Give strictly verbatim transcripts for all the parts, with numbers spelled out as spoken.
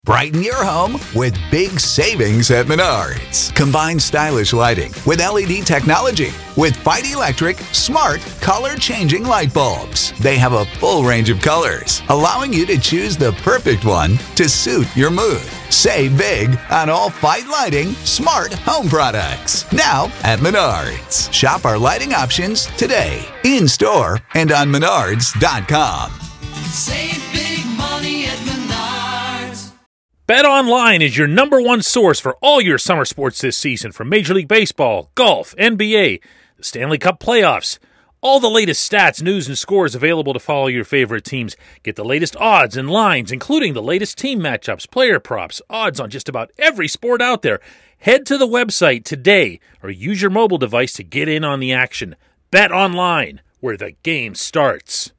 Brighten your home with big savings at Menards. Combine stylish lighting with L E D technology with Fight Electric smart color-changing light bulbs. They have a full range of colors, allowing you to choose the perfect one to suit your mood. Save big on all Fight Lighting smart home products. Now at Menards. Shop our lighting options today, in-store and on menards dot com. Save big money at Menards. BetOnline is your number one source for all your summer sports this season, from Major League Baseball, golf, N B A, the Stanley Cup playoffs. All the latest stats, news, and scores available to follow your favorite teams. Get the latest odds and lines, including the latest team matchups, player props, odds on just about every sport out there. Head to the website today or use your mobile device to get in on the action. BetOnline, where the game starts.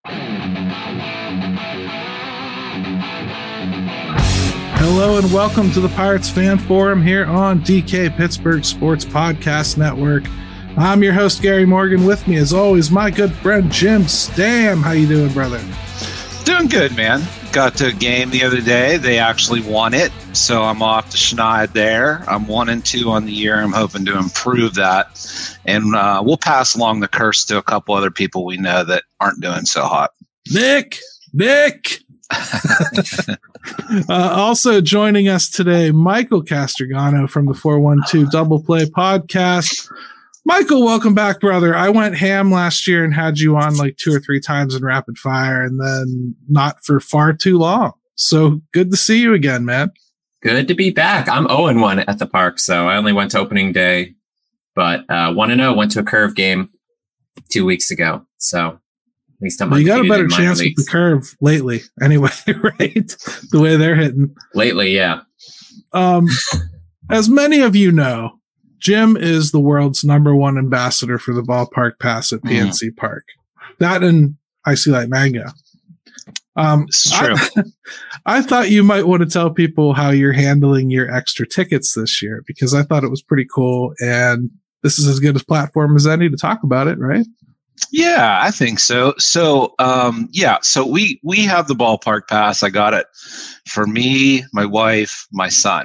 Hello and welcome to the Pirates Fan Forum here on D K Pittsburgh Sports Podcast Network. I'm your host, Gary Morgan. With me, as always, my good friend, Jim Stam. How you doing, brother? Doing good, man. Got to a game the other day. They actually won it, so I'm off to Schneid there. I'm one and two on the year. I'm hoping to improve that, and uh, we'll pass along the curse to a couple other people we know that aren't doing so hot. Nick! Nick! uh, also joining us today, Michael Castrogano from the four one two Double Play Podcast. Michael, welcome back, brother. I went ham last year and had you on like two or three times in rapid fire, and then not for far too long. So good to see you again, man. Good to be back. I'm oh and one at the park, so I only went to opening day, but uh, one and oh went to a curve game two weeks ago. So at least I'm well, you got a better chance with the curve lately, anyway, right? The way they're hitting lately, yeah. Um, as many of you know, Jim is the world's number one ambassador for the ballpark pass at P N C mm. Park. That and Icy Light Mango. Um, it's true. I, I thought you might want to tell people how you're handling your extra tickets this year, because I thought it was pretty cool, and this is as good a platform as any to talk about it, right? Yeah, I think so. So, um, yeah, so we, we have the ballpark pass. I got it for me, my wife, my son.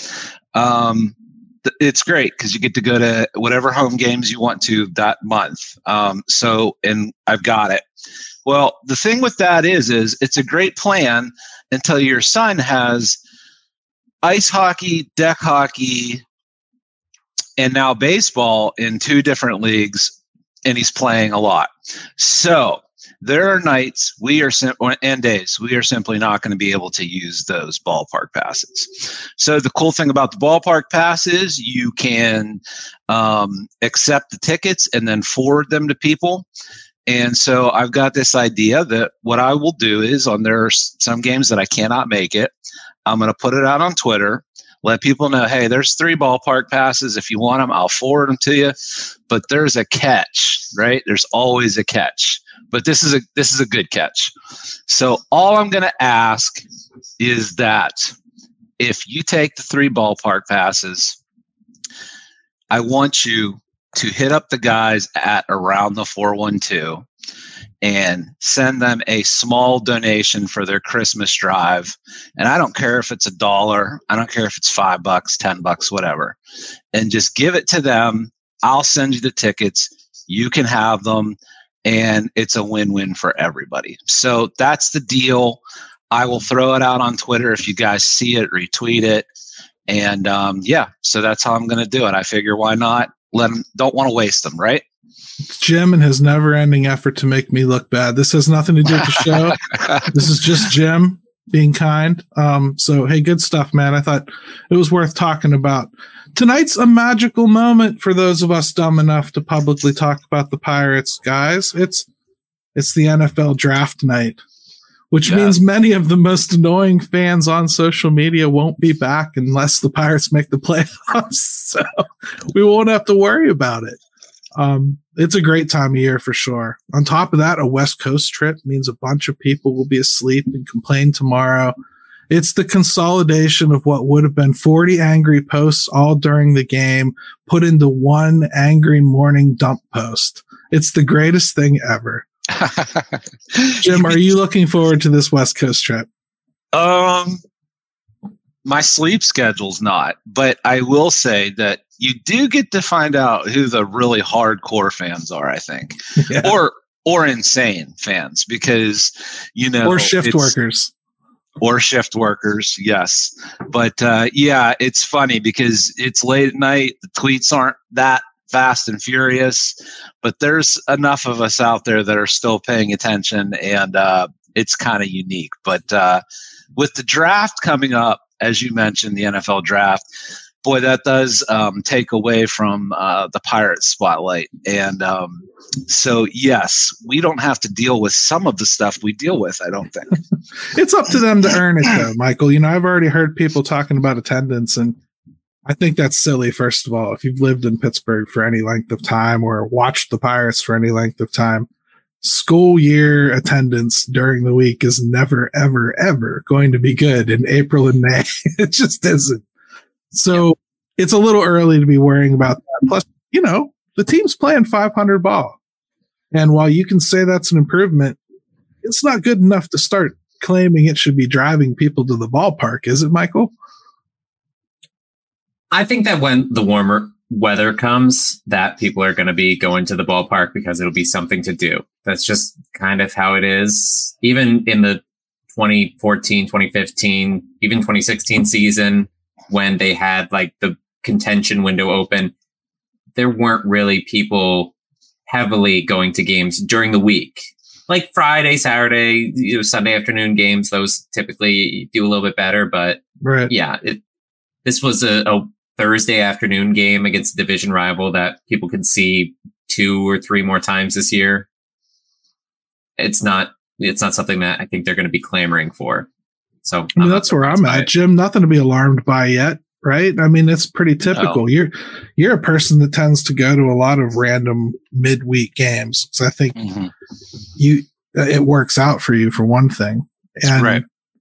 Um, th- it's great because you get to go to whatever home games you want to that month. Um, so, and I've got it. Well, the thing with that is, is it's a great plan until your son has ice hockey, deck hockey, and now baseball in two different leagues. And he's playing a lot. So there are nights we are sim- and days we are simply not going to be able to use those ballpark passes. So the cool thing about the ballpark pass is you can um, accept the tickets and then forward them to people. And so I've got this idea that what I will do is, on there are some games that I cannot make it, I'm going to put it out on Twitter. Let people know, hey, there's three ballpark passes. If you want them, I'll forward them to you. But there's a catch, right? There's always a catch. But this is a this is a good catch. So all I'm going to ask is that if you take the three ballpark passes, I want you to hit up the guys at Around the four one two and send them a small donation for their Christmas drive. And I don't care if it's a dollar. I don't care if it's five bucks, ten bucks, whatever. And just give it to them. I'll send you the tickets. You can have them. And it's a win-win for everybody. So that's the deal. I will throw it out on Twitter. If you guys see it, retweet it. And um, yeah, so that's how I'm going to do it. I figure, why not? Let them, don't want to waste them, right? Jim and his never-ending effort to make me look bad. This has nothing to do with the show. This is just Jim being kind. Um, so, hey, good stuff, man. I thought it was worth talking about. Tonight's a magical moment for those of us dumb enough to publicly talk about the Pirates, guys. It's it's the N F L draft night, which yeah. means many of the most annoying fans on social media won't be back unless the Pirates make the playoffs. So we won't have to worry about it. Um, it's a great time of year for sure. On top of that, a West Coast trip means a bunch of people will be asleep and complain tomorrow. It's the consolidation of what would have been forty angry posts all during the game put into one angry morning dump post. It's the greatest thing ever. Jim, are you looking forward to this West Coast trip? Um, my sleep schedule's not, but I will say that you do get to find out who the really hardcore fans are, I think, yeah. or or insane fans, because you know, or shift workers, or shift workers, yes. But uh, yeah, it's funny because it's late at night. The tweets aren't that fast and furious, but there's enough of us out there that are still paying attention, and uh, it's kind of unique. But uh, with the draft coming up, as you mentioned, the N F L draft, boy, that does um, take away from uh, the Pirates spotlight. And um, so, yes, we don't have to deal with some of the stuff we deal with, I don't think. It's up to them to earn it, though, Michael. You know, I've already heard people talking about attendance, and I think that's silly, first of all. If you've lived in Pittsburgh for any length of time or watched the Pirates for any length of time, school year attendance during the week is never, ever, ever going to be good in April and May. It just isn't. So it's a little early to be worrying about that. Plus, you know, the team's playing five hundred ball. And while you can say that's an improvement, it's not good enough to start claiming it should be driving people to the ballpark, is it, Michael? I think that when the warmer weather comes, that people are going to be going to the ballpark because it'll be something to do. That's just kind of how it is. Even in the twenty fourteen, twenty fifteen, even twenty sixteen season, when they had like the contention window open, there weren't really people heavily going to games during the week. Like Friday, Saturday, you know, Sunday afternoon games, those typically do a little bit better. But right. yeah, it, this was a, a Thursday afternoon game against a division rival that people could see two or three more times this year. It's not, it's not something that I think they're going to be clamoring for. So I mean, that's where I'm at, Jim. Nothing to be alarmed by yet, right? I mean, it's pretty typical. No. You're you're a person that tends to go to a lot of random midweek games. So I think mm-hmm. you it works out for you for one thing. And right.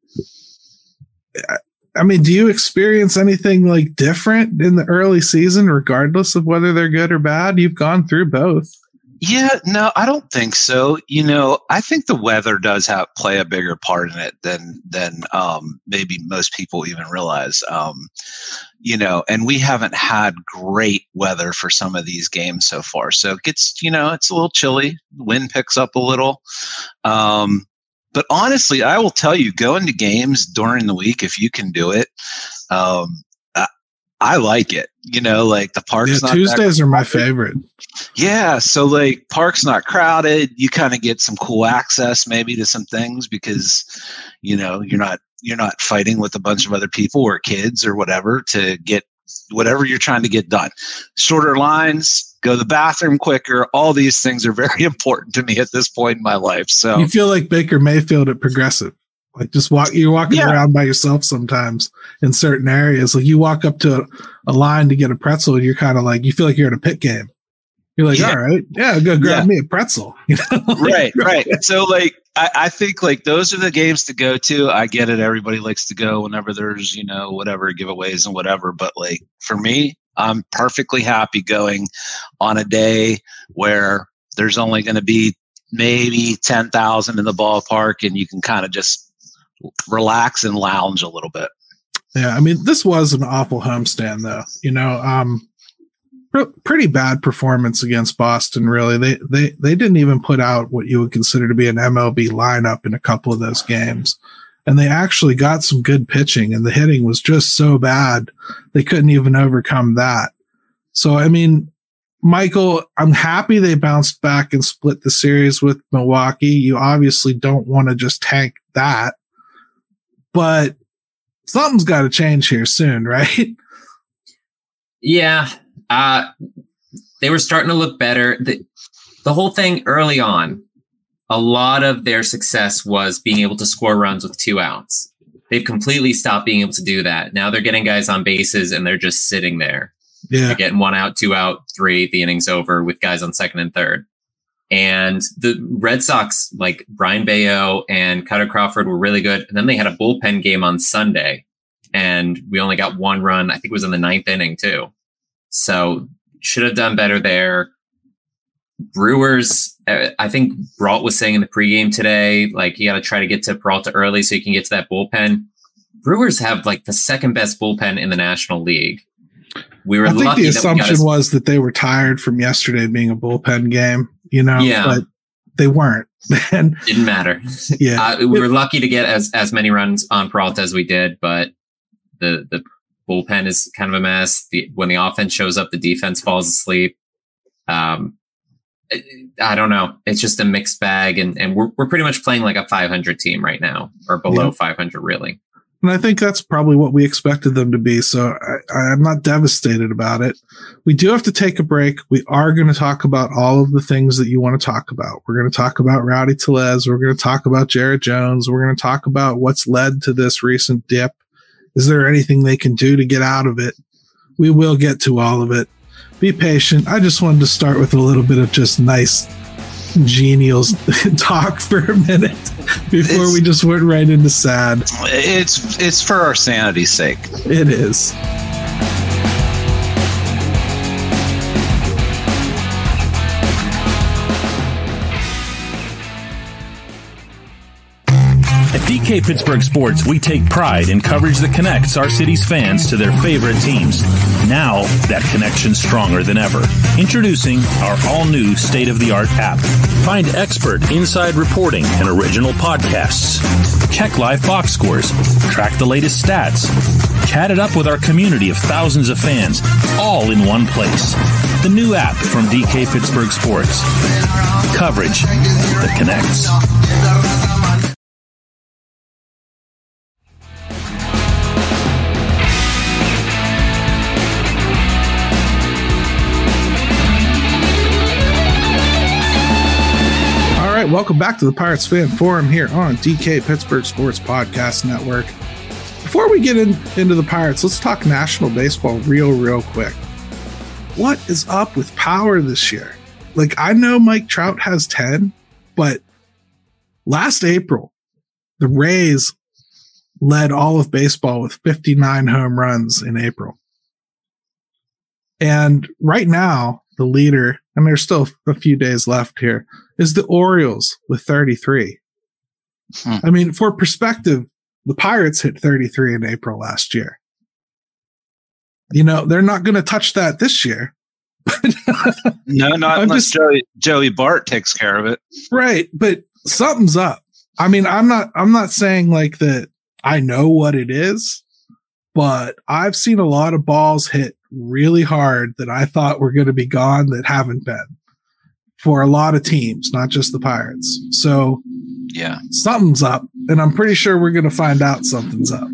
I mean, do you experience anything like different in the early season, regardless of whether they're good or bad? You've gone through both. Yeah, no, I don't think so. You know, I think the weather does have play a bigger part in it than than um, maybe most people even realize. Um, you know, and we haven't had great weather for some of these games so far. So it gets, you know, it's a little chilly. Wind picks up a little. Um, but honestly, I will tell you, going to games during the week, if you can do it, um, I, I like it. You know, like the park's yeah, not Tuesdays are my favorite. Yeah, so like park's not crowded. You kind of get some cool access maybe to some things because, you know, you're not you're not fighting with a bunch of other people or kids or whatever to get whatever you're trying to get done. Shorter lines, go to the bathroom quicker. All these things are very important to me at this point in my life. So you feel like Baker Mayfield at Progressive. Like just walk, you're walking yeah. around by yourself sometimes in certain areas. Like you walk up to a, a line to get a pretzel and you're kind of like, you feel like you're at a pit game. You're like, yeah. all right, yeah, go grab yeah. me a pretzel. You know? Right, right. So like, I, I think like those are the games to go to. I get it. Everybody likes to go whenever there's, you know, whatever giveaways and whatever. But like for me, I'm perfectly happy going on a day where there's only going to be maybe ten thousand in the ballpark and you can kind of just relax and lounge a little bit. Yeah, I mean, this was an awful homestand, though. You know, um, pr- pretty bad performance against Boston. Really, they they they didn't even put out what you would consider to be an M L B lineup in a couple of those games, and they actually got some good pitching, and the hitting was just so bad they couldn't even overcome that. So, I mean, Michael, I'm happy they bounced back and split the series with Milwaukee. You obviously don't want to just tank that. But something's got to change here soon, right? Yeah. Uh, they were starting to look better. The, the whole thing early on, a lot of their success was being able to score runs with two outs. They've completely stopped being able to do that. Now they're getting guys on bases and they're just sitting there. Yeah. They're getting one out, two out, three, the inning's over with guys on second and third. And the Red Sox, like Brian Bayo and Cutter Crawford, were really good. And then they had a bullpen game on Sunday, and we only got one run. I think it was in the ninth inning, too. So should have done better there. Brewers, I think Brault was saying in the pregame today, like you got to try to get to Peralta early so you can get to that bullpen. Brewers have like the second best bullpen in the National League. We were I think lucky the that we assumption got a, was that they were tired from yesterday being a bullpen game, you know, Yeah. but they weren't. And didn't matter. yeah, Uh, we were lucky to get as, as many runs on Peralta as we did, but the, the bullpen is kind of a mess. The, when the offense shows up, the defense falls asleep. Um, I, I don't know. It's just a mixed bag, and, and we're we're pretty much playing like a five hundred team right now, or below Yeah. five hundred, really. and I think that's probably what we expected them to be. So I, I'm not devastated about it. We do have to take a break. We are going to talk about all of the things that you want to talk about. We're going to talk about Rowdy Tellez. We're going to talk about Jarrett Jones. We're going to talk about what's led to this recent dip. Is there anything they can do to get out of it? We will get to all of it. Be patient. I just wanted to start with a little bit of just nice, genial talk for a minute before It's- we just went right into sad. It's it's for our sanity's sake. It is. At D K Pittsburgh Sports, we take pride in coverage that connects our city's fans to their favorite teams. Now, that connection's stronger than ever. Introducing our all-new state-of-the-art app. Find expert inside reporting and original podcasts. Check live box scores. Track the latest stats. Chat it up with our community of thousands of fans, all in one place. The new app from D K Pittsburgh Sports. Coverage that connects. All right, welcome back to the Pirates Fan Forum here on D K Pittsburgh Sports Podcast Network. Before we get in, into the Pirates, let's talk National Baseball real, real quick. What is up with power this year? Like, I know Mike Trout has ten, but last April, the Rays led all of baseball with fifty-nine home runs in April. And right now, the leader, and there's still a few days left here, is the Orioles with thirty-three. Hmm. I mean, for perspective, the Pirates hit thirty-three in April last year. You know, they're not going to touch that this year. No, not I'm unless just- Joey, Joey Bart takes care of it. Right, but something's up. I mean, I'm not I'm not saying like that I know what it is, but I've seen a lot of balls hit really hard that I thought were going to be gone that haven't been for a lot of teams, not just the Pirates. So Yeah. something's up, and I'm pretty sure we're going to find out something's up.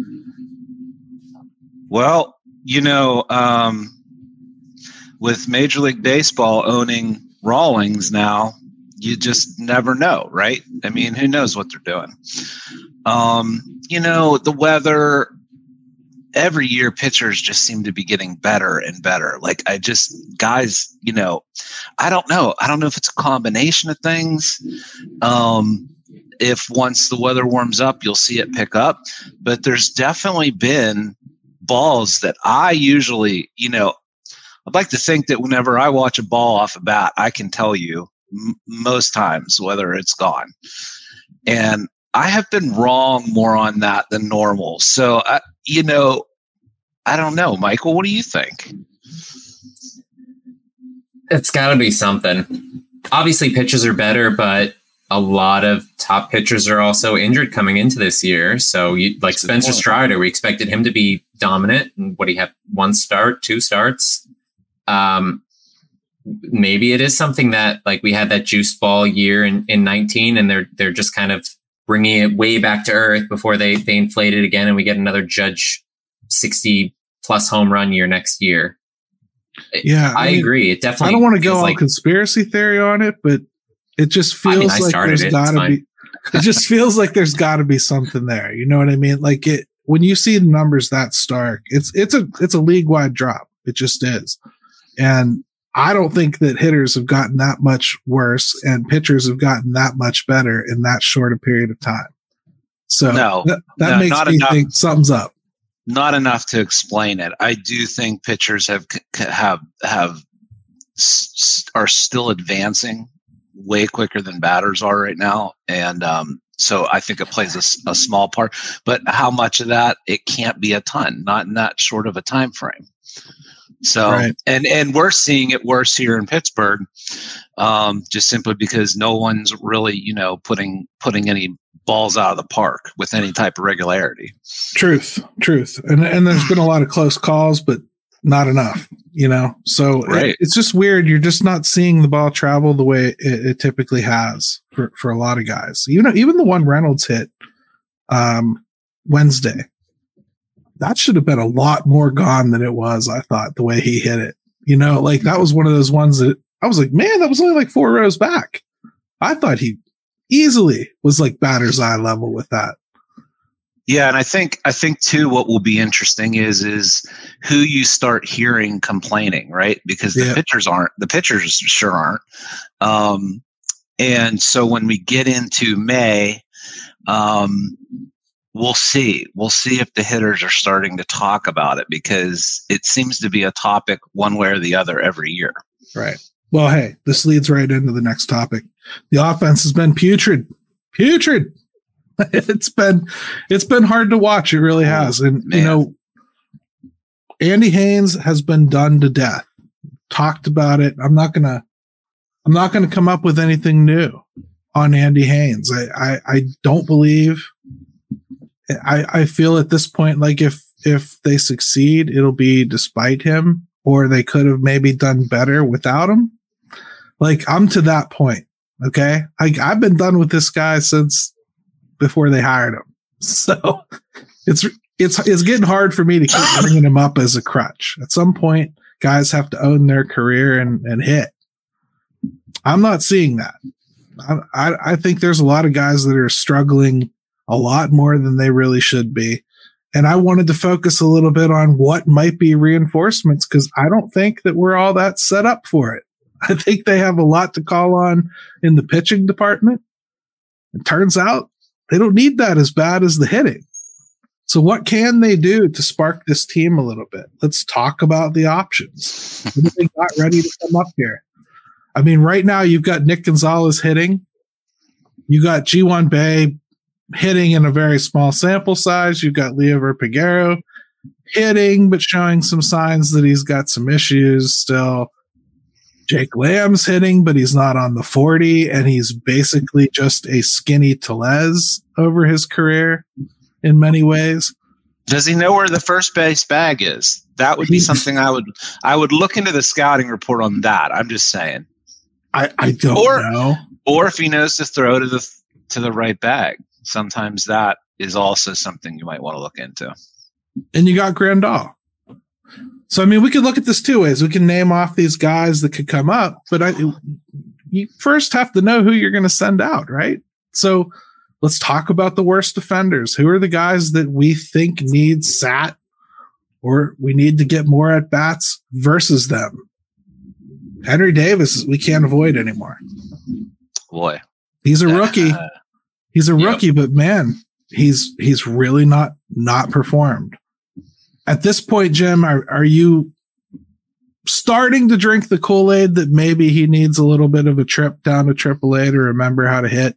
Well, you know, um, with Major League Baseball owning Rawlings now, you just never know, right? I mean, who knows what they're doing? Um, you know, the weather, every year pitchers just seem to be getting better and better. Like, I just, guys, you know, I don't know. I don't know if it's a combination of things. Um, if once the weather warms up, you'll see it pick up. But there's definitely been balls that I usually, you know, I'd like to think that whenever I watch a ball off a bat, I can tell you m- most times whether it's gone. And I have been wrong more on that than normal. So, I, you know, I don't know. Michael, what do you think? It's got to be something. Obviously, pitchers are better, but a lot of top pitchers are also injured coming into this year. So, you, like That's a good Spencer point. Strider, we expected him to be dominant. And what, he had one start, two starts. Um, maybe it is something that, like, we had that juice ball year in, in nineteen, and they're they're just kind of bringing it way back to earth before they they inflate it again, and we get another Judge sixty plus home run year next year. Yeah, I, I mean, agree. It definitely. I don't want to go feels all like, conspiracy theory on it, but it just I feels mean, I like started there's it, it's got to fine. be. It just feels like there's got to be something there. You know what I mean? Like it when you see the numbers that stark, it's it's a it's a league wide drop. It just is, and I don't think that hitters have gotten that much worse and pitchers have gotten that much better in that short a period of time. So No, that, that no, makes not me enough. think something's up. Not enough to explain it. I do think pitchers have have have s- are still advancing way quicker than batters are right now, and um, So I think it plays a, a small part. But how much of that? It can't be a ton, not in that short of a time frame. So right. and and we're seeing it worse here in Pittsburgh, um, just simply because no one's really, you know, putting putting any balls out of the park with any type of regularity. Truth, truth, and and there's been a lot of close calls, but not enough, you know. So right. it, it's just weird. You're just not seeing the ball travel the way it, it typically has for, for a lot of guys. You know, even the one Reynolds hit um, Wednesday, that should have been a lot more gone than it was. I thought the way he hit it, you know, like that was one of those ones that I was like, man, that was only like four rows back. I thought he easily was like batter's eye level with that. Yeah, and I think I think too what will be interesting is is who you start hearing complaining, right? Because the yeah. pitchers aren't, the pitchers sure aren't. Um, and so when we get into May, um, we'll see. We'll see if the hitters are starting to talk about it, because it seems to be a topic one way or the other every year. Right. Well, hey, this leads right into the next topic. The offense has been putrid. Putrid. It's been it's been hard to watch. It really has. And Man. you know, Andy Haynes has been done to death. Talked about it. I'm not gonna I'm not gonna come up with anything new on Andy Haynes. I I, I don't believe I, I feel at this point like if if they succeed, it'll be despite him, or they could have maybe done better without him. Like, I'm to that point. Okay. I I've been done with this guy since before they hired him. So it's, it's, it's getting hard for me to keep bringing him up as a crutch. At some point, guys have to own their career and, and hit. I'm not seeing that. I, I, I think there's a lot of guys that are struggling a lot more than they really should be. And I wanted to focus a little bit on what might be reinforcements, because I don't think that we're all that set up for it. I think they have a lot to call on in the pitching department. It turns out they don't need that as bad as the hitting. So what can they do to spark this team a little bit? Let's talk about the options. What have they got ready to come up here? I mean, right now you've got Nick Gonzalez hitting. You got G one Bae hitting in a very small sample size. You've got Liover Peguero hitting, but showing some signs that he's got some issues still. Jake Lamb's hitting, but he's not on the forty, and he's basically just a skinny Tellez over his career in many ways. Does he know where the first base bag is? That would be something I would I would look into the scouting report on that. I'm just saying. I, I don't or, know. Or if he knows to throw to the to the right bag. Sometimes that is also something you might want to look into. And you got Grandal. So, I mean, we could look at this two ways. We can name off these guys that could come up, but I, you first have to know who you're going to send out, right? So let's talk about the worst offenders. Who are the guys that we think need sat, or we need to get more at bats versus them? Henry Davis, we can't avoid anymore. Boy, he's a rookie. He's a rookie, yep. But man, he's he's really not not performed. At this point, Jim, are, are you starting to drink the Kool-Aid that maybe he needs a little bit of a trip down to triple A to remember how to hit?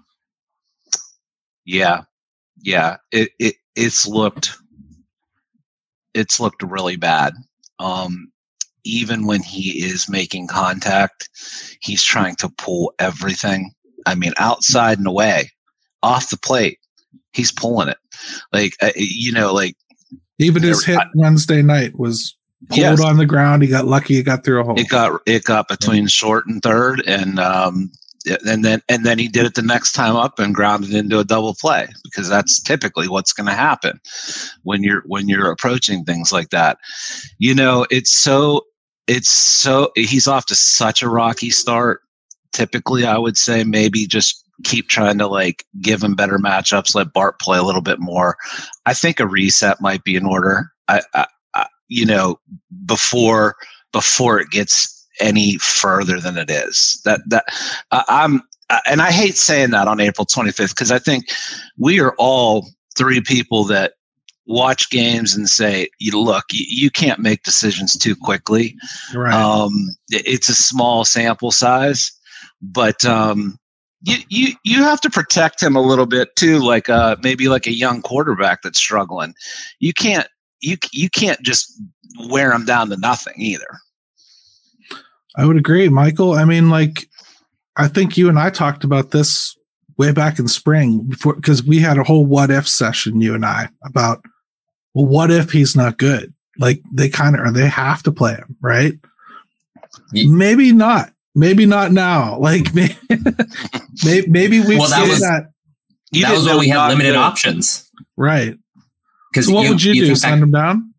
Yeah, yeah. It it it's looked it's looked really bad. Um, even when he is making contact, he's trying to pull everything. I mean, outside and away, off the plate, he's pulling it. Like uh, you know, like. Even his hit Wednesday night was pulled yes. on the ground. He got lucky. It got through a hole. It got it got between short and third, and um, and then and then he did it the next time up and grounded into a double play, because that's typically what's going to happen when you're when you're approaching things like that. You know, it's so it's so he's off to such a rocky start. Typically, I would say maybe just keep trying to like give him better matchups, let Bart play a little bit more. I think a reset might be in order. I, I, I you know, before before it gets any further than it is. That that uh, I'm, uh, and I hate saying that on April twenty-fifth, because I think we are all three people that watch games and say, "You look, you, you can't make decisions too quickly." Right. Um, it, it's a small sample size, but. Um, you, you you have to protect him a little bit too, like uh maybe like a young quarterback that's struggling. You can't you you can't just wear him down to nothing either. I would agree, Michael. I mean, like, I think you and I talked about this way back in spring before, because we had a whole what if session, you and I, about, well, what if he's not good? Like, they kind of, or they have to play him, right? Yeah. Maybe not. Maybe not now. Like, maybe, maybe we well, that was that. That was when we had limited good. options. Right. Because so what you, would you, you do? Send back- him down?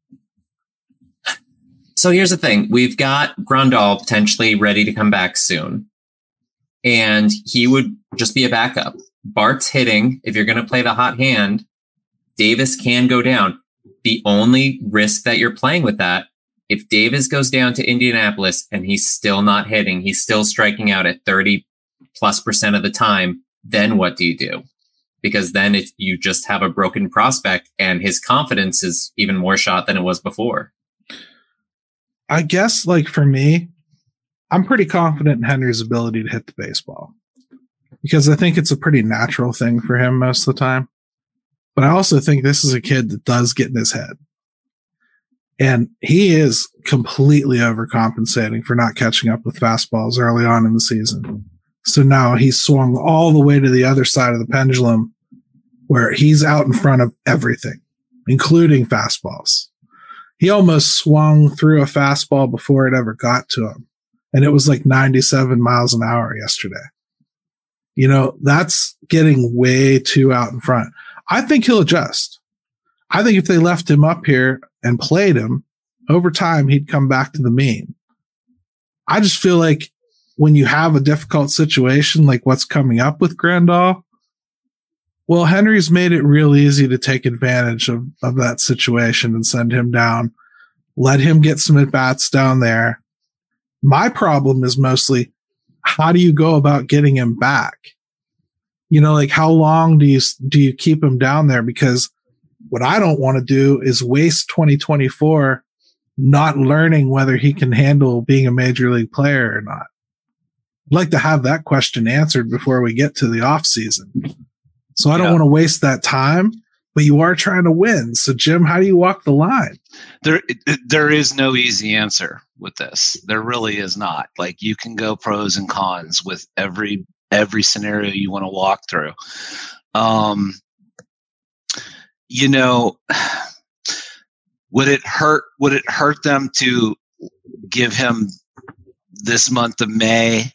So here's the thing. We've got Grandal potentially ready to come back soon. And he would just be a backup. Bart's hitting. If you're going to play the hot hand, Davis can go down. The only risk that you're playing with that, if Davis goes down to Indianapolis and he's still not hitting, he's still striking out at thirty plus percent of the time, then what do you do? Because then it, you just have a broken prospect and his confidence is even more shot than it was before. I guess, like, for me, I'm pretty confident in Henry's ability to hit the baseball because I think it's a pretty natural thing for him most of the time. But I also think this is a kid that does get in his head. And he is completely overcompensating for not catching up with fastballs early on in the season. So now he's swung all the way to the other side of the pendulum where he's out in front of everything, including fastballs. He almost swung through a fastball before it ever got to him. And it was like ninety-seven miles an hour yesterday. You know, that's getting way too out in front. I think he'll adjust. I think if they left him up here and played him, over time, he'd come back to the mean. I just feel like when you have a difficult situation like what's coming up with Grandal, well, Henry's made it real easy to take advantage of, of that situation and send him down. Let him get some at-bats down there. My problem is mostly, how do you go about getting him back? You know, like, how long do you do you keep him down there? Because what I don't want to do is waste twenty twenty-four not learning whether he can handle being a major league player or not. I'd like to have that question answered before we get to the off season. So I don't yeah. want to waste that time, but you are trying to win. So, Jim, how do you walk the line? There, there is no easy answer with this. There really is not. Like, you can go pros and cons with every every scenario you want to walk through. Um, you know, would it hurt? Would it hurt them to give him this month of May?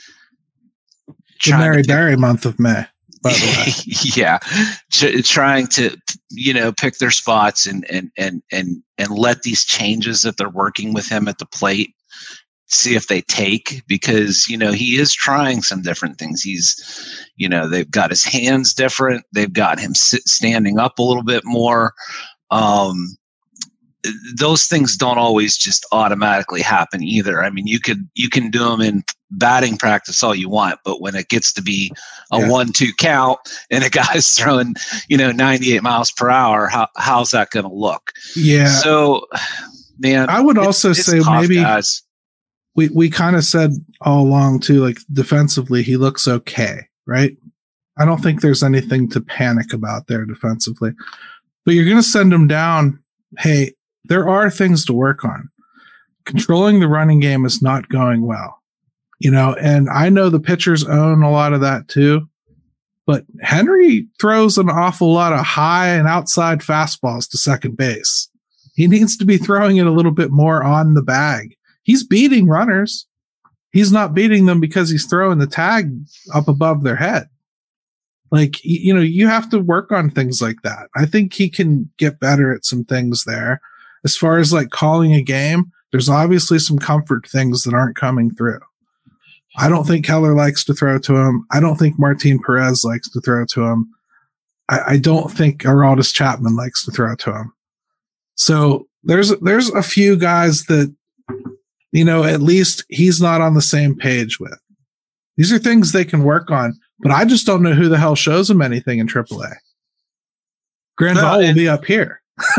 The Mary Berry month of May. By the way. Yeah, trying to, you know, pick their spots and and and and and let these changes that they're working with him at the plate, see if they take, because, you know, he is trying some different things. He's, you know, they've got his hands different. They've got him sit, standing up a little bit more. Um, those things don't always just automatically happen either. I mean, you could you can do them in batting practice all you want, but when it gets to be a yeah. one two count and a guy's throwing, you know, ninety-eight miles per hour, how how's that going to look? Yeah. So, man, I would also it's, say it's tough, maybe guys. we we kind of said all along too, like, defensively he looks okay, right? I don't think there's anything to panic about there defensively, but you're going to send him down. Hey, there are things to work on. Controlling the running game is not going well, you know, and I know the pitchers own a lot of that too, but Henry throws an awful lot of high and outside fastballs to second base. He needs to be throwing it a little bit more on the bag. He's beating runners. He's not beating them because he's throwing the tag up above their head. Like, you know, you have to work on things like that. I think he can get better at some things there. As far as like calling a game, there's obviously some comfort things that aren't coming through. I don't think Keller likes to throw to him. I don't think Martin Perez likes to throw to him. I, I don't think Aroldis Chapman likes to throw to him. So there's there's a few guys that, you know, at least he's not on the same page with. These are things they can work on, but I just don't know who the hell shows him anything in triple A. Grandal no, will be up here.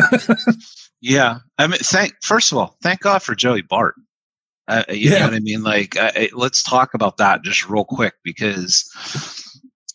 Yeah, I mean, thank first of all, thank God for Joey Bart. Uh, you yeah. know what I mean? Like, I, I, let's talk about that just real quick, because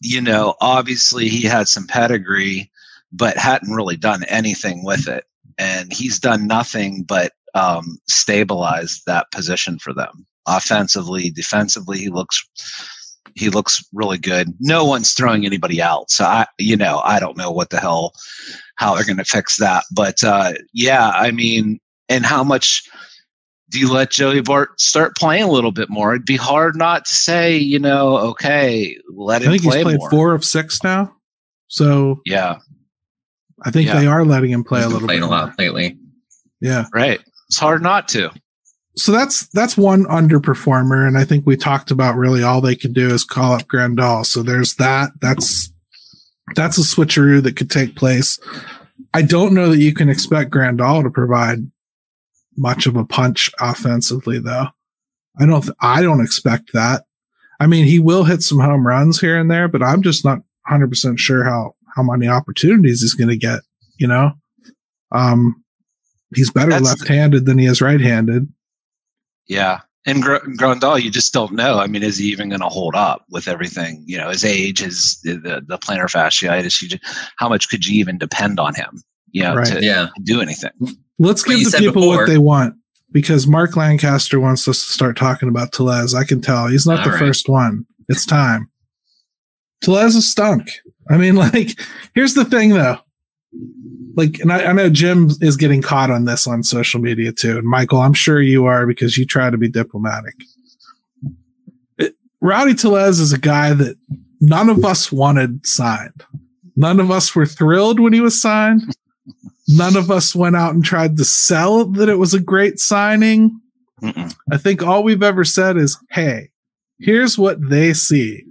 you know, obviously he had some pedigree, but hadn't really done anything with it. And he's done nothing but um, stabilize that position for them. Offensively, defensively, he looks he looks really good. No one's throwing anybody out. So, I, you know, I don't know what the hell, how they're going to fix that. But, uh, yeah, I mean, and how much do you let Joey Bart start playing a little bit more? It'd be hard not to say, you know, okay, let him I think play he's played more. four of six now. So Yeah, I think Yeah. they are letting him play He's a been little playing bit a more. lot lately. Yeah. right. It's hard not to. So that's that's one underperformer, and I think we talked about really all they can do is call up Grandal. So there's that. That's that's a switcheroo that could take place. I don't know that you can expect Grandal to provide much of a punch offensively, though. I don't. Th- I don't expect that. I mean, he will hit some home runs here and there, but I'm just not one hundred percent sure how how many opportunities he's going to get. You know, um, he's better That's- left-handed than he is right-handed. Yeah. And Gr- Grandal, you just don't know. I mean, is he even going to hold up with everything? You know, his age, his the, the, the plantar fasciitis. You just, how much could you even depend on him? You know, Right. to Yeah. do anything. Let's But give you the said people before- what they want, because Mark Lancaster wants us to start talking about Tellez. I can tell he's not All the right. first one. It's time. Tellez is stunk. I mean, like, here's the thing, though. Like, and I, I know Jim is getting caught on this on social media too. And Michael, I'm sure you are, because you try to be diplomatic. It, Rowdy Tellez is a guy that none of us wanted signed. None of us were thrilled when he was signed. None of us went out and tried to sell that it was a great signing. Mm-mm. I think all we've ever said is, hey, here's what they see.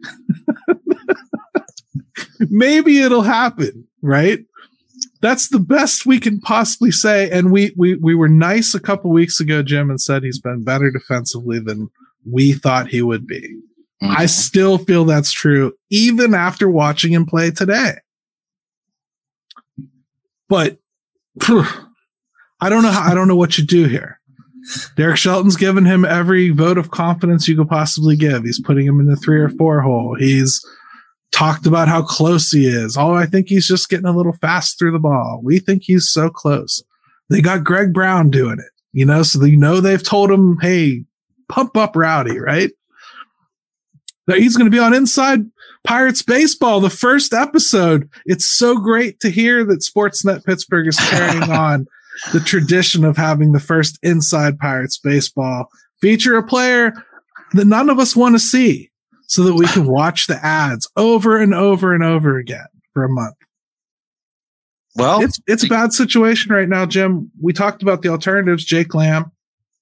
Maybe it'll happen, right? That's the best we can possibly say. And we we we were nice a couple weeks ago, Jim, and said he's been better defensively than we thought he would be. Mhm. I still feel that's true, even after watching him play today. But phew, I don't know how, I don't know what you do here. Derek Shelton's given him every vote of confidence you could possibly give. He's putting him in the three or four hole. He's talked about how close he is. Oh, I think he's just getting a little fast through the ball. We think he's so close. They got Greg Brown doing it, you know, so they know they've told him, hey, pump up Rowdy, right? That he's going to be on Inside Pirates Baseball, the first episode. It's so great to hear that Sportsnet Pittsburgh is carrying on the tradition of having the first Inside Pirates Baseball feature a player that none of us want to see, so that we can watch the ads over and over and over again for a month. Well, It's it's a bad situation right now, Jim. We talked about the alternatives. Jake Lamb.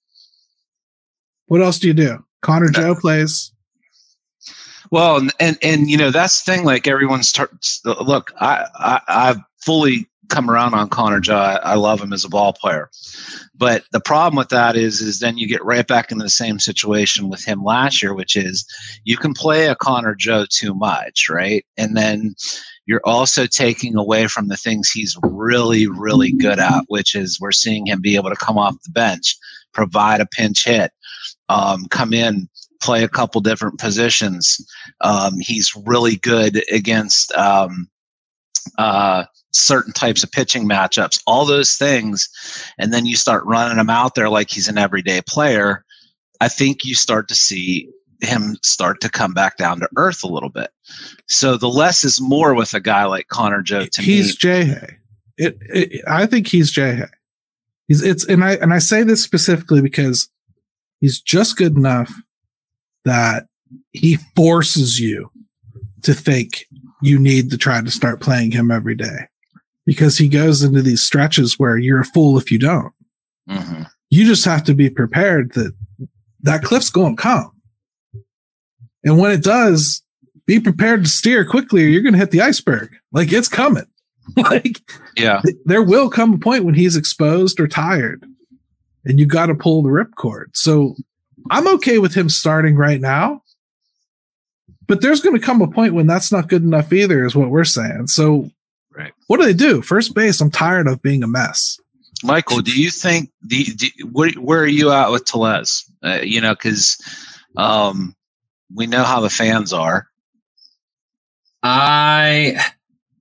What else do you do? Connor Joe plays. Well, and, and and you know that's the thing. Like everyone starts. Look, I, I I've fully come around on Connor Joe. I, I love him as a ball player, but the problem with that is is then you get right back into the same situation with him last year, which is you can play a Connor Joe too much, right? And then you're also taking away from the things he's really really good at, which is we're seeing him be able to come off the bench, provide a pinch hit, um, come in, play a couple different positions. Um, he's really good against um, uh, certain types of pitching matchups, all those things. And then you start running him out there like he's an everyday player. I think you start to see him start to come back down to earth a little bit. So the less is more with a guy like Connor Joe to He's me. Jay Hay. It, it, I think he's Jay Hay. He's it's and I and I say this specifically because he's just good enough that he forces you to think you need to try to start playing him every day, because he goes into these stretches where you're a fool if you don't. Mm-hmm. You just have to be prepared that that cliff's going to come. And when it does, be prepared to steer quickly or you're going to hit the iceberg. Like, it's coming. Like, Yeah. there will come a point when he's exposed or tired and you got to pull the ripcord. So I'm okay with him starting right now, but there's going to come a point when that's not good enough either, is what we're saying. So Right. what do they do? First base, I'm tired of being a mess. Michael, do you think the, do, where, where are you at with Tellez? Uh, you know, because um, we know how the fans are. I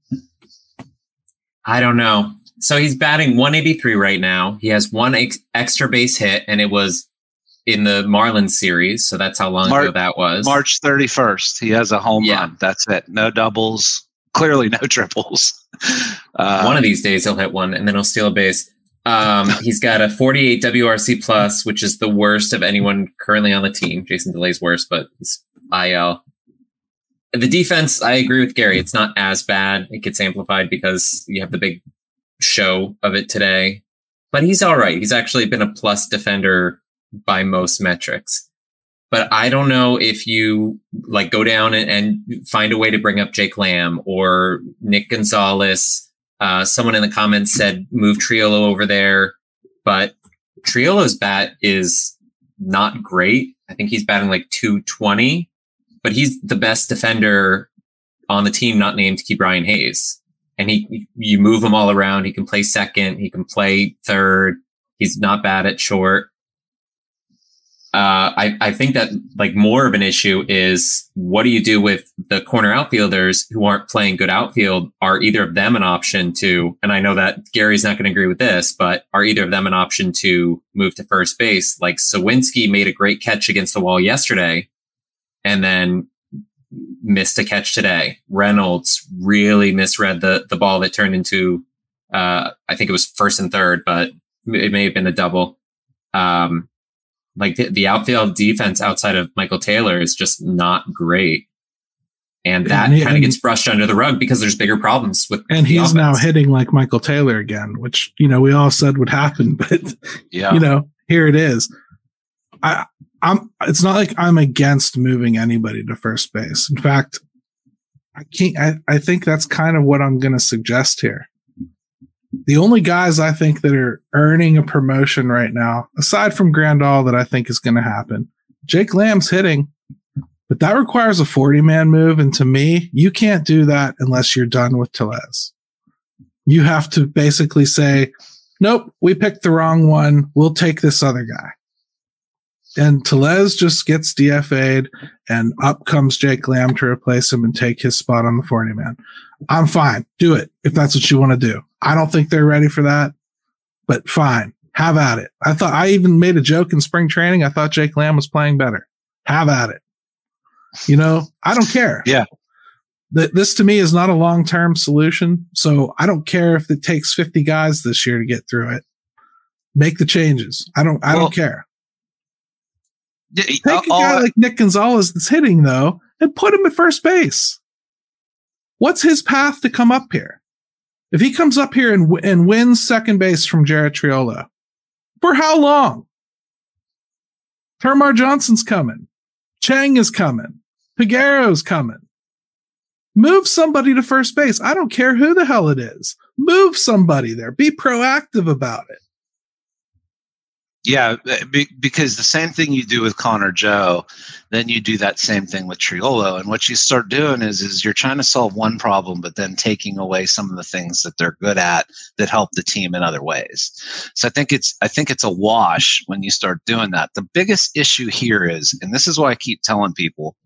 I don't know. So he's batting one eighty-three right now. He has one ex- extra base hit, and it was in the Marlins series. So that's how long Mar- ago that was. March thirty-first. He has a home yeah. run. That's it. No doubles. Clearly no triples. Uh, one of these days he'll hit one, and then he'll steal a base. Um, he's got a forty-eight W R C plus, which is the worst of anyone currently on the team. Jason Delay's worst, but it's I L. The defense, I agree with Gary. It's not as bad. It gets amplified because you have the big show of it today. But he's all right. He's actually been a plus defender by most metrics. But I don't know if you like go down and, and find a way to bring up Jake Lamb or Nick Gonzalez. Uh, someone in the comments said move Triolo over there, but Triolo's bat is not great. I think he's batting like two twenty, but he's the best defender on the team, not named Key Brian Hayes. And he, you move him all around. He can play second. He can play third. He's not bad at short. Uh, I, I think that like more of an issue is what do you do with the corner outfielders who aren't playing good outfield? Are either of them an option to, and I know that Gary's not going to agree with this, but are either of them an option to move to first base? Like Sawinski made a great catch against the wall yesterday and then missed a catch today. Reynolds really misread the, the ball that turned into, uh, I think it was first and third, but it may have been a double. Um, Like the, the outfield defense outside of Michael Taylor is just not great. And that kind of gets brushed under the rug because there's bigger problems with And he's offense. now hitting like Michael Taylor again, which, you know, we all said would happen, but yeah. you know, here it is. I I'm it's not like I'm against moving anybody to first base. In fact, I can't I, I think that's kind of what I'm gonna suggest here. The only guys I think that are earning a promotion right now, aside from Grandal, that I think is going to happen, Jake Lamb's hitting, but that requires a forty-man move. And to me, you can't do that unless you're done with Tellez. You have to basically say, nope, we picked the wrong one. We'll take this other guy. And Tellez just gets D F A'd, and up comes Jake Lamb to replace him and take his spot on the forty-man. I'm fine. Do it if that's what you want to do. I don't think they're ready for that, but fine. Have at it. I thought I even made a joke in spring training. I thought Jake Lamb was playing better. Have at it. You know, I don't care. Yeah. Th- this to me is not a long-term solution. So I don't care if it takes fifty guys this year to get through it. Make the changes. I don't, I well, don't care. Take a guy uh, like Nick Gonzalez that's hitting though and put him at first base. What's his path to come up here? If he comes up here and, w- and wins second base from Jared Triolo, for how long? Termar Johnson's coming. Chang is coming. Figueroa's coming. Move somebody to first base. I don't care who the hell it is. Move somebody there. Be proactive about it. Yeah, be, because the same thing you do with Connor Joe, then you do that same thing with Triolo. And what you start doing is, is you're trying to solve one problem, but then taking away some of the things that they're good at that help the team in other ways. So I think it's I think it's a wash when you start doing that. The biggest issue here is, and this is why I keep telling people,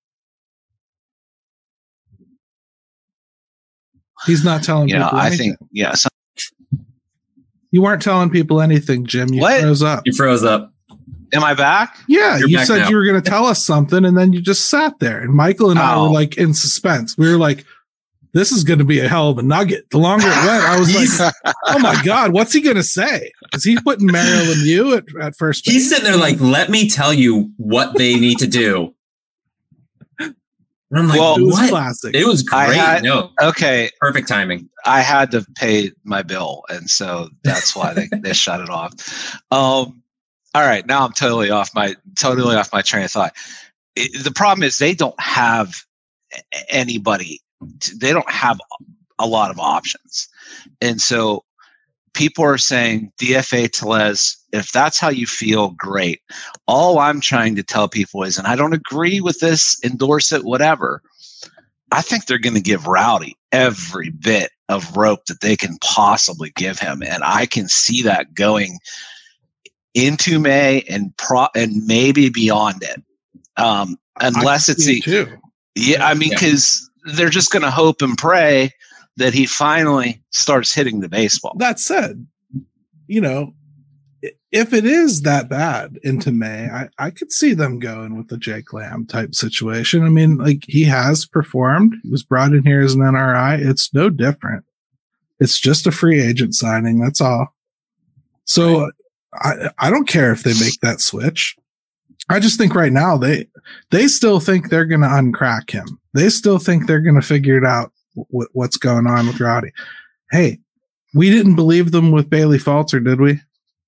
he's not telling you people know, I anything. think, yeah. Some, You weren't telling people anything, Jim. You what? froze up. You froze up. Am I back? Yeah, You're you back said now. you were going to tell us something, and then you just sat there. And Michael and I Oh. were like in suspense. We were like, this is going to be a hell of a nugget. The longer it went, I was like, oh my God, what's he going to say? Is he putting Merrill and you at, at first base? He's sitting there like, let me tell you what they need to do. And I'm like, Well, it was what? classic. It was I great. had- no, Okay, perfect timing. I had to pay my bill, and so that's why they, they shut it off. Um, all right, now I'm totally off my totally off my train of thought. It, the problem is they don't have anybody. To, they don't have a lot of options, and so people are saying D F A Tellez. If that's how you feel, great. All I'm trying to tell people is, and I don't agree with this, endorse it, whatever. I think they're going to give Rowdy every bit of rope that they can possibly give him. And I can see that going into May and pro and maybe beyond it. Um, unless it's the, too. yeah, I mean, Yeah. cause they're just going to hope and pray that he finally starts hitting the baseball. That said, you know, if it is that bad into May, I, I could see them going with the Jake Lamb type situation. I mean, like, he has performed. He was brought in here as an N R I. It's no different. It's just a free agent signing. That's all. So right. I, I don't care if they make that switch. I just think right now they they still think they're going to uncrack him. They still think they're going to figure it out w- what's going on with Rowdy. Hey, we didn't believe them with Bailey Falter, did we?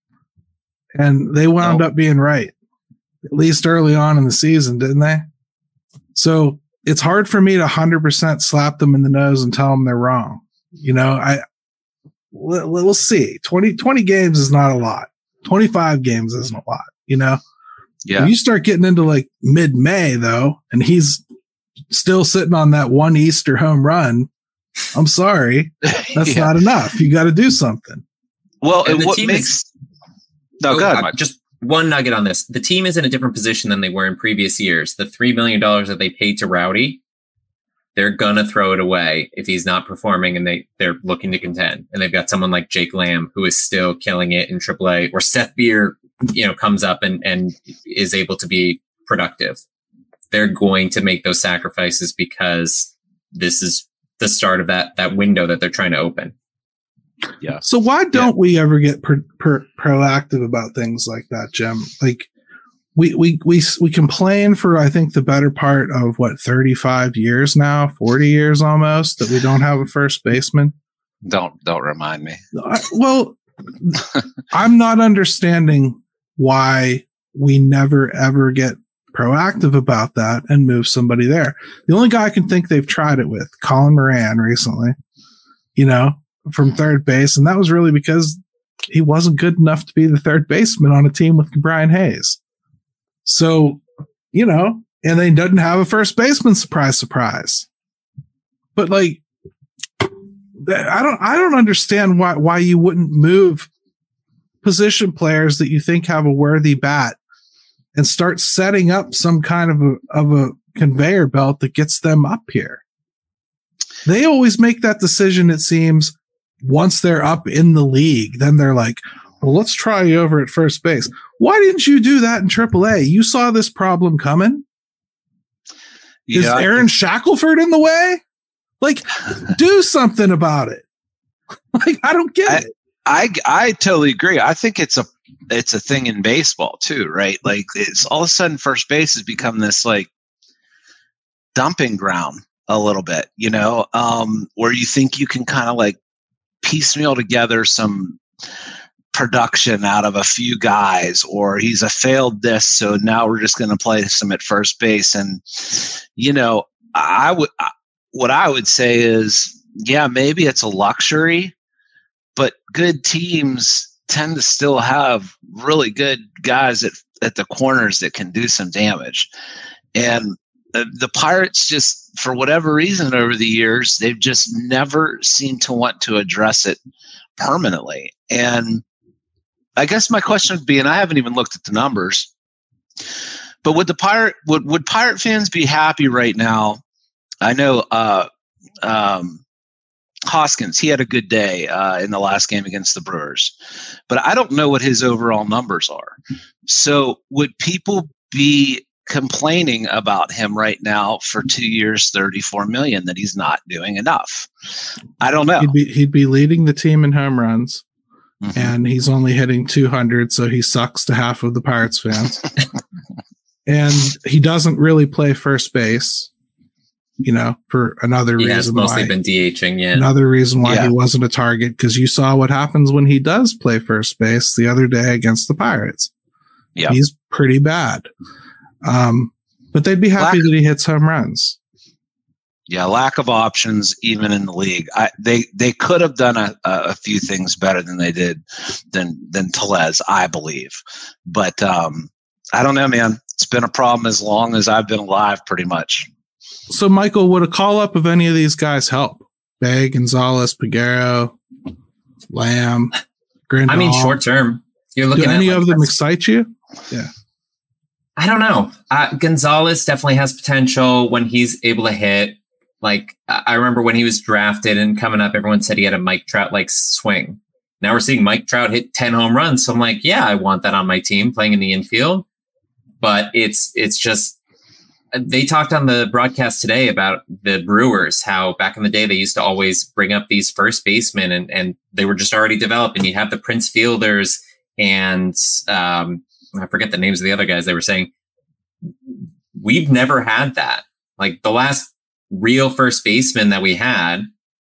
And they wound no. up being right, at least early on in the season, didn't they? So it's hard for me to one hundred percent slap them in the nose and tell them they're wrong. You know, I we'll, we'll see. twenty, twenty games is not a lot. twenty-five games isn't a lot, you know? Yeah. When you start getting into like mid-May, though, and he's still sitting on that one Easter home run, I'm sorry. That's yeah. not enough. You got to do something. Well, and, and what makes... Is- No, oh, go ahead, Mike. Just one nugget on this. The team is in a different position than they were in previous years. The three million dollars that they paid to Rowdy, they're going to throw it away if he's not performing and they, they're looking to contend. And they've got someone like Jake Lamb, who is still killing it in triple A, or Seth Beer, you know, comes up and, and is able to be productive. They're going to make those sacrifices because this is the start of that, that window that they're trying to open. Yeah. So why don't yeah. we ever get per, per, proactive about things like that, Jim? Like we, we, we, we complain for, I think, the better part of what, thirty-five years now, forty years almost, that we don't have a first baseman. Don't, don't remind me. I, well, I'm not understanding why we never ever get proactive about that and move somebody there. The only guy I can think they've tried it with, Colin Moran recently, you know, from third base. And that was really because he wasn't good enough to be the third baseman on a team with Brian Hayes. So, you know, and they doesn't have a first baseman, surprise, surprise. But like, I don't, I don't understand why, why you wouldn't move position players that you think have a worthy bat and start setting up some kind of a, of a conveyor belt that gets them up here. They always make that decision, it seems, once they're up in the league. Then they're like, well, let's try you over at first base. Why didn't you do that in triple A? You saw this problem coming. Yeah, Is Aaron Shackelford in the way? Like, do something about it. Like, I don't get I, it. I, I totally agree. I think it's a, it's a thing in baseball too, right? Like, it's all of a sudden first base has become this like dumping ground a little bit, you know, um, where you think you can kind of like piecemeal together some production out of a few guys, or he's a failed this, so now we're just going to place him at first base. And, you know, I would, what I would say is, yeah, maybe it's a luxury, but good teams tend to still have really good guys at, at the corners that can do some damage. And the, the Pirates just, for whatever reason over the years, they've just never seemed to want to address it permanently. And I guess my question would be, and I haven't even looked at the numbers, but would the Pirate, would, would Pirate fans be happy right now? I know, uh, um, Hoskins, he had a good day uh, in the last game against the Brewers, but I don't know what his overall numbers are. So would people be complaining about him right now for two years, thirty-four million, that he's not doing enough? I don't know. He'd be, he'd be leading the team in home runs, mm-hmm. and he's only hitting two hundred. So he sucks to half of the Pirates fans. And he doesn't really play first base. You know, for another he reason. He has mostly why, been DHing, yeah. Another reason why yeah. he wasn't a target, because you saw what happens when he does play first base the other day against the Pirates. Yeah. He's pretty bad. Um, but they'd be happy lack, that he hits home runs. Yeah, lack of options even in the league. I, they they could have done a, a few things better than they did than than Tellez, I believe. But um, I don't know, man. It's been a problem as long as I've been alive, pretty much. So, Michael, would a call-up of any of these guys help? Bay, Gonzalez, Peguero, Lamb, Grindal. I mean, short-term. You're looking Do at any like of them that's, excite you? Yeah. I don't know. Uh, Gonzalez definitely has potential when he's able to hit. Like, I remember when he was drafted and coming up, everyone said he had a Mike Trout-like swing. Now we're seeing Mike Trout hit ten home runs. So I'm like, yeah, I want that on my team playing in the infield. But it's it's just, they talked on the broadcast today about the Brewers, how back in the day they used to always bring up these first basemen and, and they were just already developed. And you have the Prince Fielders and um, I forget the names of the other guys. They were saying, we've never had that. Like the last real first baseman that we had,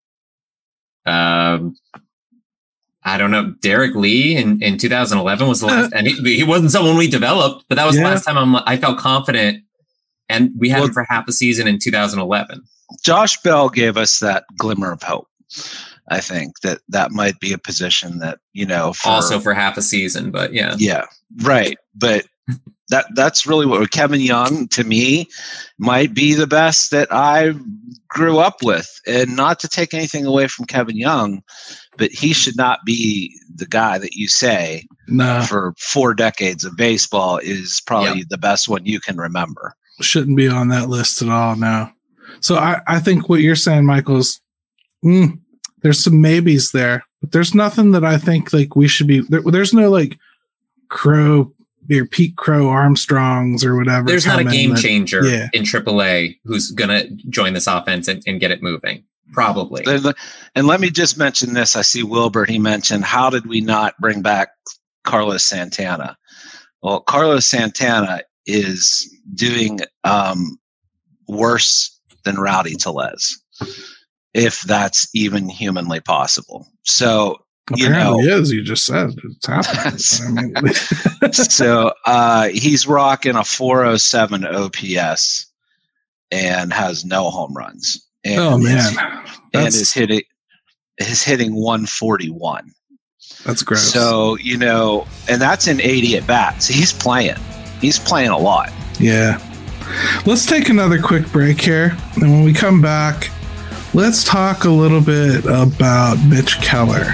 um, I don't know, Derek Lee in, in two thousand eleven was the last, and he, he wasn't someone we developed, but that was yeah. the last time I'm, I felt confident, and we had well, him for half a season in two thousand eleven. Josh Bell gave us that glimmer of hope. I think that that might be a position that, you know, for, also for half a season, but yeah, yeah, right, but. That that's really what Kevin Young, to me, might be the best that I grew up with. And not to take anything away from Kevin Young, but he should not be the guy that you say no. for four decades of baseball is probably yep. the best one you can remember. Shouldn't be on that list at all now. So I, I think what you're saying, Michael, is mm, there's some maybes there, but there's nothing that I think like we should be. There, there's no like Crow. Your Pete Crow Armstrongs or whatever. There's not a game that, changer yeah. in triple A who's going to join this offense and, and get it moving. Probably. And let me just mention this. I see Wilbert, he mentioned, how did we not bring back Carlos Santana? Well, Carlos Santana is doing um, worse than Rowdy Tellez, if that's even humanly possible. So, apparently you know, is. You just said it's happening. I mean, so uh, he's rocking a four oh seven O P S and has no home runs. And oh man, is, and is hitting is hitting one forty-one. That's gross. So you know, and that's in eighty at bats. He's playing. He's playing a lot. Yeah. Let's take another quick break here, and when we come back, let's talk a little bit about Mitch Keller.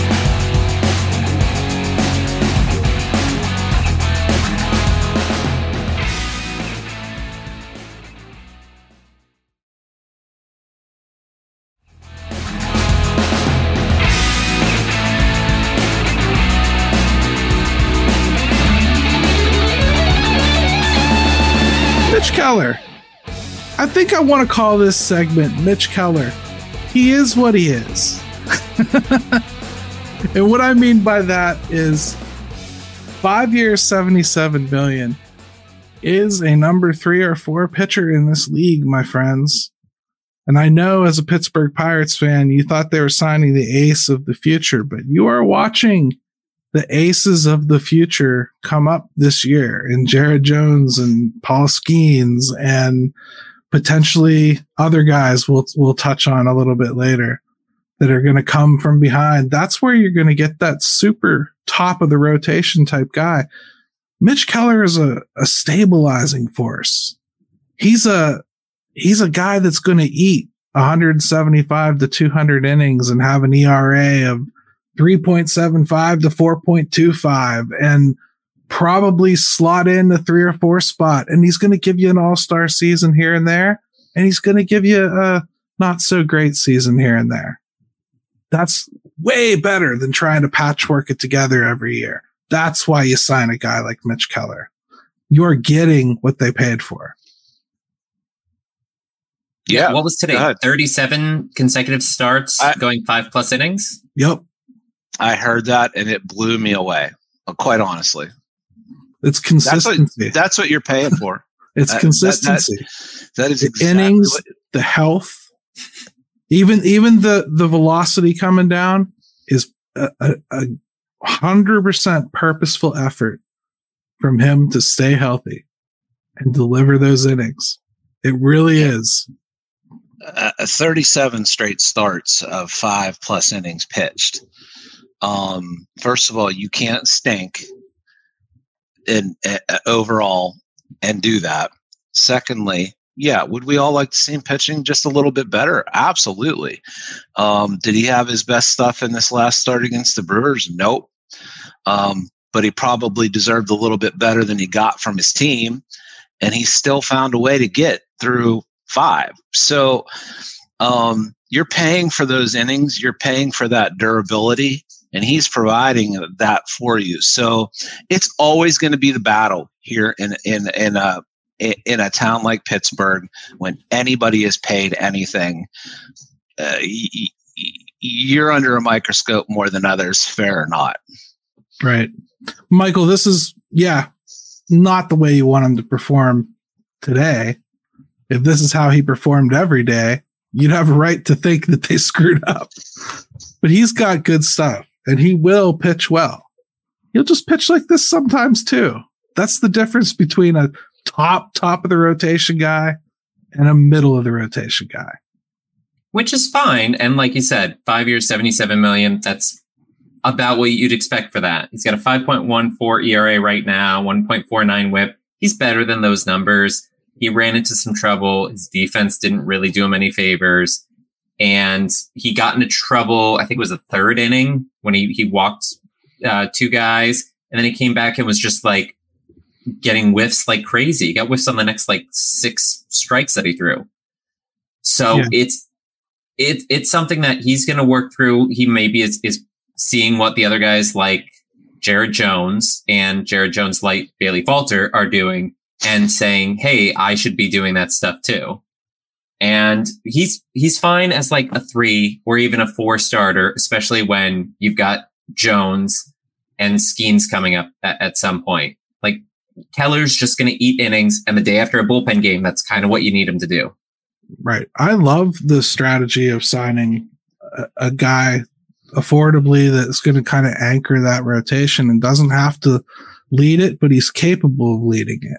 Keller. I think I want to call this segment Mitch Keller. He is what he is. And what I mean by that is five years, seventy-seven million is a number three or four pitcher in this league, my friends. And I know as a Pittsburgh Pirates fan, you thought they were signing the ace of the future, but you are watching the aces of the future come up this year in Jared Jones and Paul Skeens and potentially other guys we'll, we'll touch on a little bit later that are going to come from behind. That's where you're going to get that super top of the rotation type guy. Mitch Keller is a, a stabilizing force. He's a, he's a guy that's going to eat one seventy-five to two hundred innings and have an E R A of three point seven five to four point two five and probably slot in the three or four spot. And he's going to give you an all-star season here and there. And he's going to give you a not so great season here and there. That's way better than trying to patchwork it together every year. That's why you sign a guy like Mitch Keller. You're getting what they paid for. Yeah. What was today? thirty-seven consecutive starts I, going five plus innings? Yep. I heard that and it blew me away, quite honestly. It's consistency. That's what, that's what you're paying for. It's uh, consistency. That, that, that is the exactly innings, what, the health, even even the, the velocity coming down is a, a, a hundred percent purposeful effort from him to stay healthy and deliver those innings. It really yeah. is. Uh, thirty-seven straight starts of five plus innings pitched. Um, first of all, you can't stink in uh, overall and do that. Secondly, yeah, would we all like to see him pitching just a little bit better? Absolutely. Um, did he have his best stuff in this last start against the Brewers? Nope. Um, but he probably deserved a little bit better than he got from his team, and he still found a way to get through five. So um, you're paying for those innings. You're paying for that durability, and he's providing that for you. So it's always going to be the battle here in in in a in a town like Pittsburgh when anybody is paid anything. Uh, y- y- you're under a microscope more than others, fair or not. Right. Michael, this is, yeah, not the way you want him to perform today. If this is how he performed every day, you'd have a right to think that they screwed up. But he's got good stuff, and he will pitch well. He'll just pitch like this sometimes, too. That's the difference between a top, top of the rotation guy and a middle of the rotation guy. Which is fine. And like you said, five years, seventy-seven million. That's about what you'd expect for that. He's got a five point one four E R A right now, one point four nine whip. He's better than those numbers. He ran into some trouble. His defense didn't really do him any favors. And he got into trouble, I think it was the third inning, when he, he walked uh, two guys. And then he came back and was just like getting whiffs like crazy. He got whiffs on the next like six strikes that he threw. So yeah. it's it, it's something that he's going to work through. He maybe is, is seeing what the other guys like Jared Jones and Jared Jones like Bailey Falter are doing and saying, hey, I should be doing that stuff too. And he's he's fine as like a three or even a four starter, especially when you've got Jones and Skeens coming up at, at some point. Like Keller's just going to eat innings, and the day after a bullpen game, that's kind of what you need him to do. Right. I love the strategy of signing a, a guy affordably that's going to kind of anchor that rotation and doesn't have to lead it, but he's capable of leading it.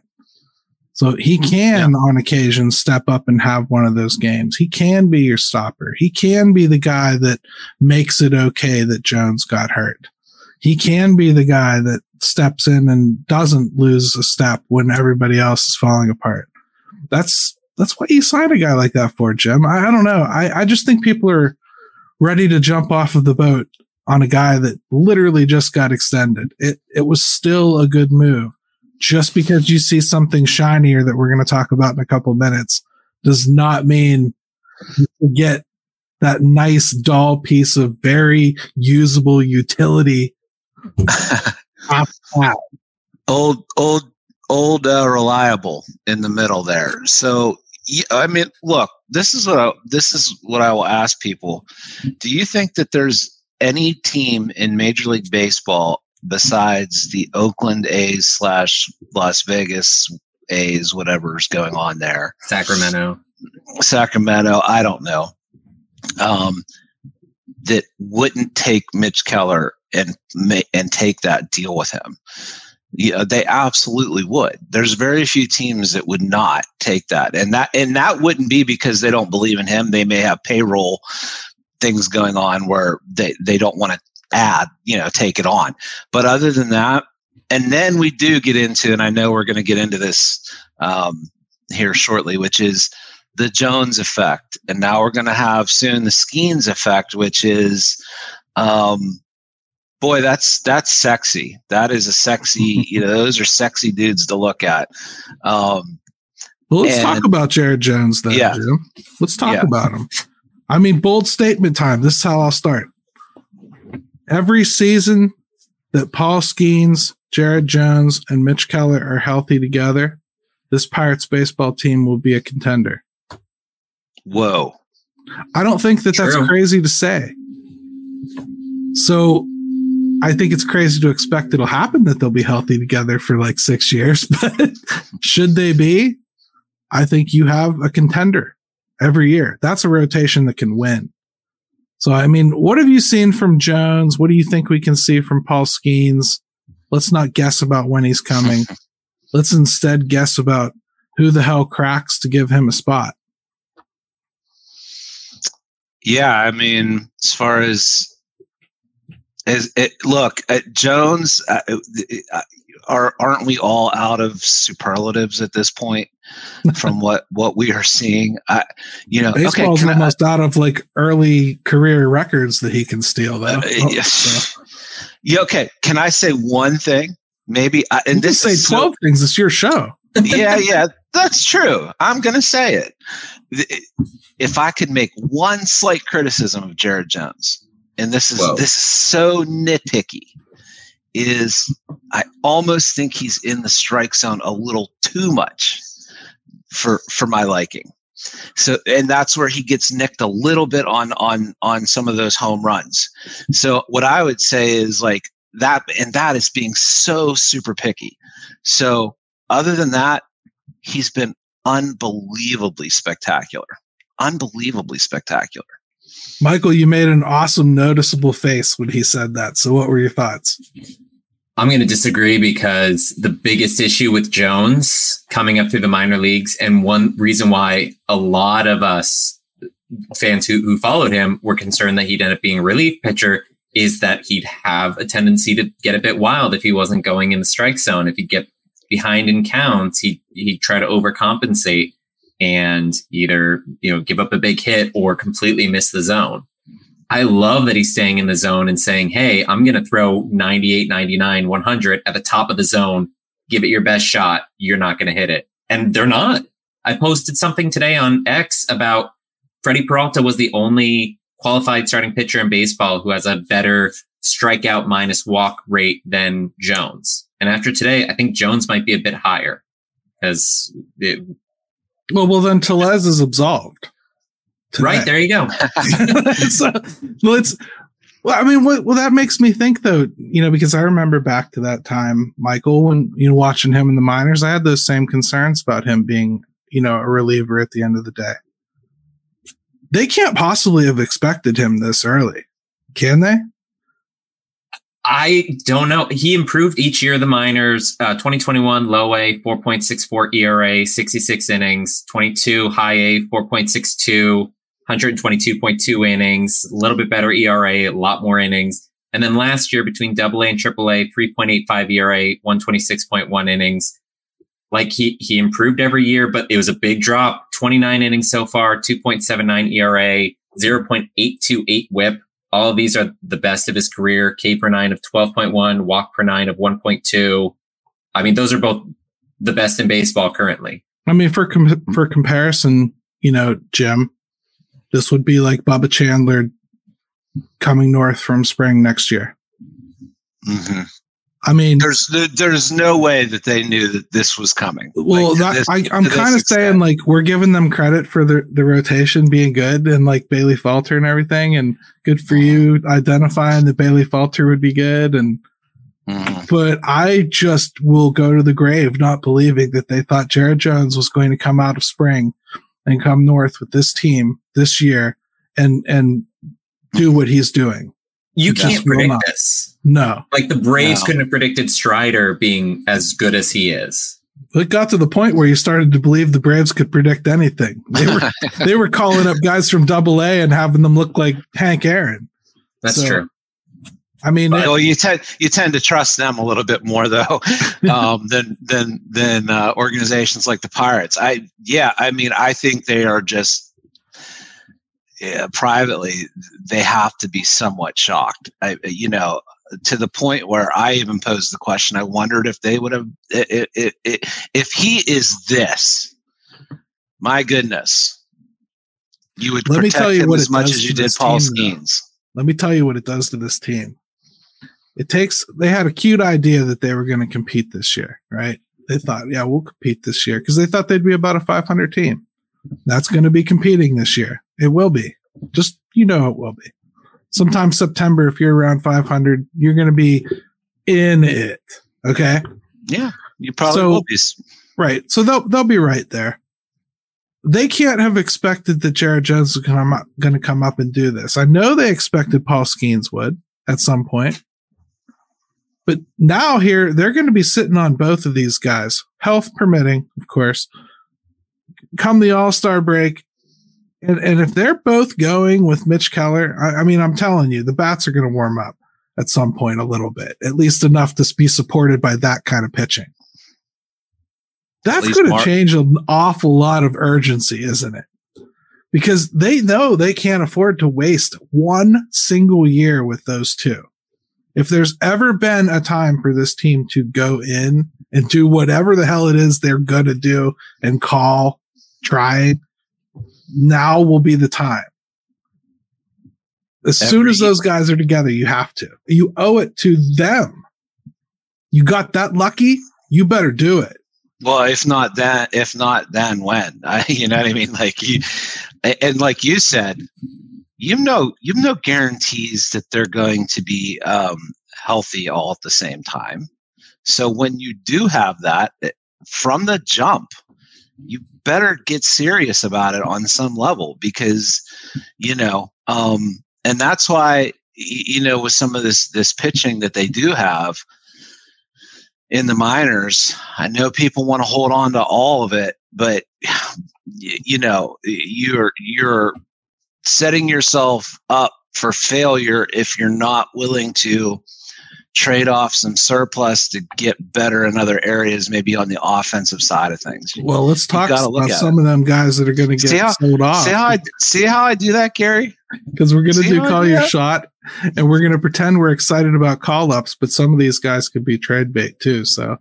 So he can, yeah. on occasion, step up and have one of those games. He can be your stopper. He can be the guy that makes it okay that Jones got hurt. He can be the guy that steps in and doesn't lose a step when everybody else is falling apart. That's that's what you sign a guy like that for, Jim. I, I don't know. I, I just think people are ready to jump off of the boat on a guy that literally just got extended. It it was still a good move. Just because you see something shinier that we're going to talk about in a couple of minutes does not mean you get that nice dull piece of very usable utility. old, old, old, uh, reliable in the middle there. So, I mean, look, this is what I, this is what I will ask people. Do you think that there's any team in Major League Baseball besides the Oakland A's slash Las Vegas A's, whatever's going on there, Sacramento, Sacramento, I don't know, um, that wouldn't take Mitch Keller and and take that deal with him? Yeah, they absolutely would. There's very few teams that would not take that, and that and that wouldn't be because they don't believe in him. They may have payroll things going on where they, they don't want to add, you know, take it on. But other than that, and then we do get into, and I know we're going to get into this um, here shortly, which is the Jones effect. And now we're going to have soon the Skeens effect, which is, um, boy, that's that's sexy. That is a sexy, you know, those are sexy dudes to look at. Um, well, let's and, talk about Jared Jones then, yeah. Jim. Let's talk yeah. about him. I mean, bold statement time. This is how I'll start. Every season that Paul Skeens, Jared Jones, and Mitch Keller are healthy together, this Pirates baseball team will be a contender. Whoa. I don't think that True. that's crazy to say. So I think it's crazy to expect it'll happen that they'll be healthy together for like six years. But should they be, I think you have a contender every year. That's a rotation that can win. So, I mean, what have you seen from Jones? What do you think we can see from Paul Skeens? Let's not guess about when he's coming. Let's instead guess about who the hell cracks to give him a spot. Yeah, I mean, as far as as it, look, uh, Jones, uh, uh, are aren't we all out of superlatives at this point from what, what we are seeing? I, you know, baseball's okay, almost I, out of like early career records that he can steal, though. Uh, oh, yeah. So. Yeah, okay. Can I say one thing? Maybe, I, and you this can say is twelve so, things. It's your show. yeah, yeah, that's true. I'm going to say it. If I could make one slight criticism of Jared Jones, and this is Whoa. this is so nitpicky, is I almost think he's in the strike zone a little too much for for my liking. So, and that's where he gets nicked a little bit on on on some of those home runs. So what I would say is like that, and that is being so super picky. So other than that, he's been unbelievably spectacular. Unbelievably spectacular. Michael, you made an awesome noticeable face when he said that. So what were your thoughts? I'm going to disagree because the biggest issue with Jones coming up through the minor leagues, and one reason why a lot of us fans who, who followed him were concerned that he'd end up being a relief pitcher, is that he'd have a tendency to get a bit wild if he wasn't going in the strike zone. If he'd get behind in counts, he'd, he'd try to overcompensate and either, you know, give up a big hit or completely miss the zone. I love that he's staying in the zone and saying, hey, I'm going to throw ninety-eight, ninety-nine, one hundred at the top of the zone. Give it your best shot. You're not going to hit it. And they're not. I posted something today on X about Freddie Peralta was the only qualified starting pitcher in baseball who has a better strikeout minus walk rate than Jones. And after today, I think Jones might be a bit higher because it, well, well, then Tellez is absolved. Today. Right, there you go. so, well, it's, well, I mean, what, well, that makes me think, though, you know, because I remember back to that time, Michael, when, you know, watching him in the minors, I had those same concerns about him being, you know, a reliever at the end of the day. They can't possibly have expected him this early, can they? I don't know. He improved each year of the minors. Uh, twenty twenty-one, low A, four point six four E R A, sixty-six innings. twenty-two, high A, four point six two, one twenty-two point two innings. A little bit better E R A, a lot more innings. And then last year, between double A and triple A, three point eight five E R A, one twenty-six point one innings. Like he, he improved every year, but it was a big drop. twenty-nine innings so far, two point seven nine E R A, zero point eight two eight whip. All of these are the best of his career. K per nine of twelve point one, walk per nine of one point two. I mean, those are both the best in baseball currently. I mean, for com- for comparison, you know, Jim, this would be like Bubba Chandler coming north from spring next year. Mm-hmm. I mean, there's there's no way that they knew that this was coming. Well, like, that, this, I, I'm kind of saying like we're giving them credit for the, the rotation being good and like Bailey Falter and everything, and good for you identifying that Bailey Falter would be good. And mm-hmm. But I just will go to the grave not believing that they thought Jared Jones was going to come out of spring and come north with this team this year and and do what he's doing. You can't predict this. No. Like the Braves no. couldn't have predicted Strider being as good as he is. It got to the point where you started to believe the Braves could predict anything. They were they were calling up guys from Double A and having them look like Hank Aaron. That's so, true. I mean, well, it, you tend you tend to trust them a little bit more though um, than than than uh, organizations like the Pirates. I yeah, I mean, I think they are just. Yeah, privately, they have to be somewhat shocked. I, you know, to the point where I even posed the question. I wondered if they would have, it, it, it, if he is this. My goodness, you would Let protect me tell you him what as much as you did Paul Skeens. Let me tell you what it does to this team. It takes. They had a cute idea that they were going to compete this year, right? They thought, yeah, we'll compete this year because they thought they'd be about a five hundred team. That's going to be competing this year. It will be. Just, you know, it will be. Sometime September, if you're around five hundred, you're going to be in it. Okay. Yeah, you probably so, will be. Right. So they'll, they'll be right there. They can't have expected that Jared Jones is going to come up and do this. I know they expected Paul Skeens would at some point. But now here, they're going to be sitting on both of these guys, health permitting, of course, come the All-Star break. And, and if they're both going with Mitch Keller, I, I mean, I'm telling you, the bats are going to warm up at some point a little bit, at least enough to be supported by that kind of pitching. That's going to change an awful lot of urgency, isn't it? Because they know they can't afford to waste one single year with those two. If there's ever been a time for this team to go in and do whatever the hell it is they're going to do and call, try. Now will be the time. As Every soon as those guys are together, you have to. You owe it to them. You got that lucky, you better do it. Well, if not then, if not then when? I, you know what I mean? Like you, and like you said, you know, you have no guarantees that they're going to be um, healthy all at the same time. So when you do have that from the jump, you better get serious about it on some level, because, you know, um, and that's why, you know, with some of this this pitching that they do have in the minors, I know people want to hold on to all of it, but you know, you're you're setting yourself up for failure if you're not willing to trade off some surplus to get better in other areas, maybe on the offensive side of things. Well, let's talk about some it. of them guys that are going to get how, sold off. See how I see how I do that, Gary? Because we're going to do call your that? shot, and we're going to pretend we're excited about call ups, but some of these guys could be trade bait too. So.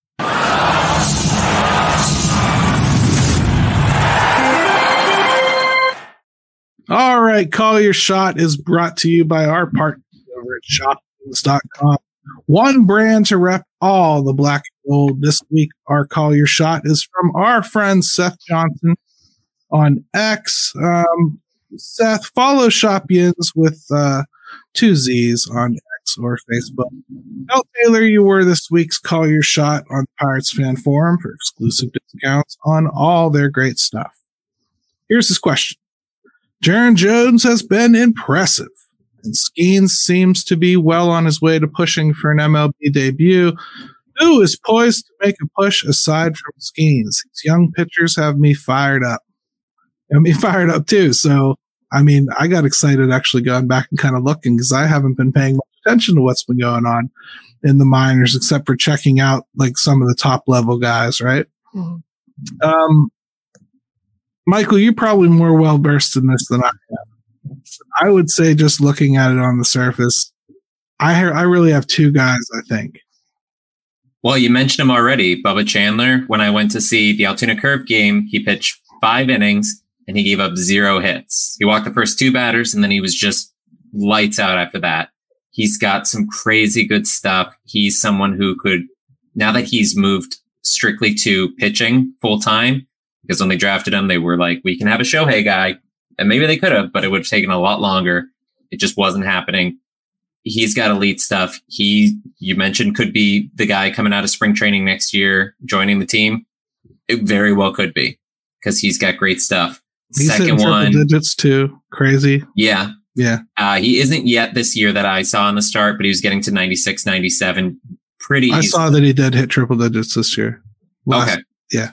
All right, Call Your Shot is brought to you by our partners over at shop dot com. One brand to rep all the black and gold. This week, our Call Your Shot is from our friend Seth Johnson on X. Um, Seth, follow Shopians with uh, two Z's on X or Facebook. Tell Taylor you were this week's Call Your Shot on Pirates Fan Forum for exclusive discounts on all their great stuff. Here's his question. Jaron Jones has been impressive, and Skeens seems to be well on his way to pushing for an M L B debut. Who is poised to make a push aside from Skeens? These young pitchers have me fired up. Have me fired up too. So, I mean, I got excited actually going back and kind of looking, because I haven't been paying much attention to what's been going on in the minors, except for checking out like some of the top level guys, right? Mm-hmm. Um, Michael, you're probably more well versed in this than I am. I would say, just looking at it on the surface, I I really have two guys, I think. Well, you mentioned him already, Bubba Chandler. When I went to see the Altoona Curve game, he pitched five innings and he gave up zero hits. He walked the first two batters, and then he was just lights out after that. He's got some crazy good stuff. He's someone who could, now that he's moved strictly to pitching full time, because when they drafted him, they were like, we can have a Shohei guy. And maybe they could have, but it would have taken a lot longer. It just wasn't happening. He's got elite stuff. He, you mentioned, could be the guy coming out of spring training next year, joining the team. It very well could be, because he's got great stuff. He's Second one. Digits too. Crazy. Yeah. Yeah. Uh, he isn't yet this year that I saw in the start, but he was getting to ninety-six, ninety-seven pretty I easily. saw that he did hit triple digits this year. Last, okay. Yeah.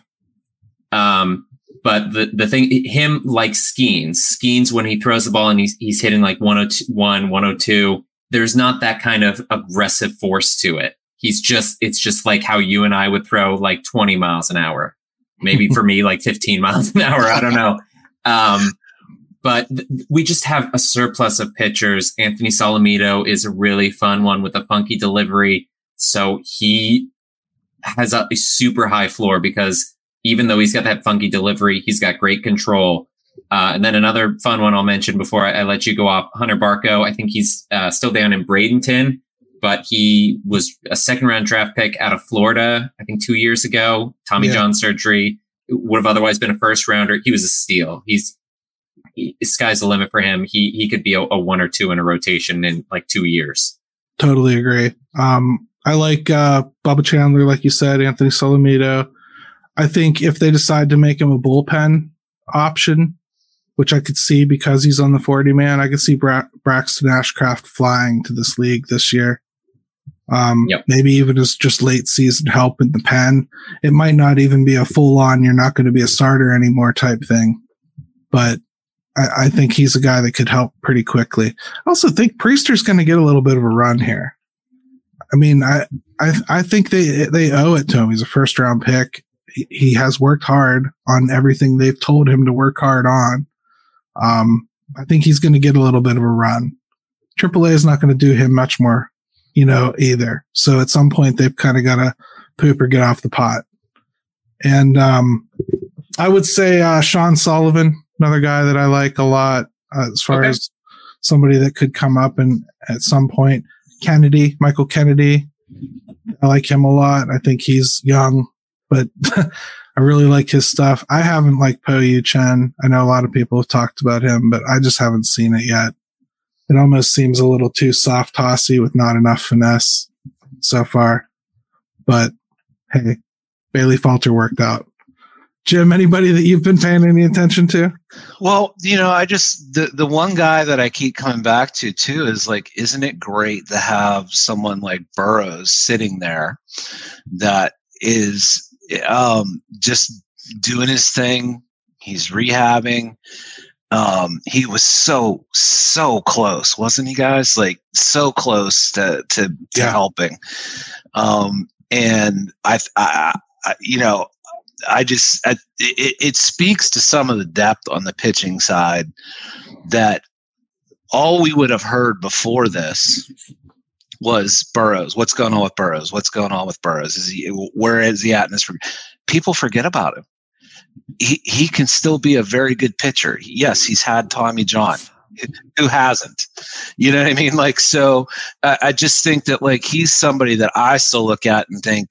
Um, but the, the thing, him like Skeens, Skeens, when he throws the ball and he's, he's hitting like one oh one, one oh two, there's not that kind of aggressive force to it. He's just, it's just like how you and I would throw like twenty miles an hour. Maybe for me, like fifteen miles an hour. I don't know. Um, but th- we just have a surplus of pitchers. Anthony Solomito is a really fun one with a funky delivery. So he has a, a super high floor, because even though he's got that funky delivery, he's got great control. Uh, and then another fun one I'll mention before I, I let you go off, Hunter Barco. I think he's uh, still down in Bradenton, but he was a second round draft pick out of Florida, I think two years ago. Tommy Yeah. John surgery, would have otherwise been a first rounder. He was a steal. He's he, sky's the limit for him. He he could be a, a one or two in a rotation in like two years. Totally agree. Um, I like uh, Bubba Chandler, like you said, Anthony Solomito. I think if they decide to make him a bullpen option, which I could see because he's on the forty man, I could see Bra- Braxton Ashcraft flying to this league this year. Um, yep. Maybe even as just late season help in the pen. It might not even be a full on, you're not going to be a starter anymore type thing. But I, I think he's a guy that could help pretty quickly. I also think Priester's going to get a little bit of a run here. I mean, I, I, I think they, they owe it to him. He's a first round pick. He has worked hard on everything they've told him to work hard on. Um, I think he's going to get a little bit of a run. Triple A is not going to do him much more, you know, either. So at some point they've kind of got to poop or get off the pot. And um, I would say uh, Sean Sullivan, another guy that I like a lot uh, as far Okay. as somebody that could come up and at some point. Kennedy, Michael Kennedy, I like him a lot. I think he's young, but I really like his stuff. I haven't liked Po Yu Chen. I know a lot of people have talked about him, but I just haven't seen it yet. It almost seems a little too soft tossy with not enough finesse so far. But hey, Bailey Falter worked out. Jim, anybody that you've been paying any attention to? Well, you know, I just the the one guy that I keep coming back to too is like, isn't it great to have someone like Burroughs sitting there that is um, just doing his thing. He's rehabbing. Um, he was so so close, wasn't he, guys? Like so close to to, to Yeah. helping. Um, and I, I, I, you know. I just I, it, it speaks to some of the depth on the pitching side that all we would have heard before this was Burroughs. What's going on with Burroughs? What's going on with Burroughs? Is he where is he at in this? People forget about him. He he can still be a very good pitcher. Yes, he's had Tommy John. Who hasn't? You know what I mean? Like so, I, I just think that like he's somebody that I still look at and think.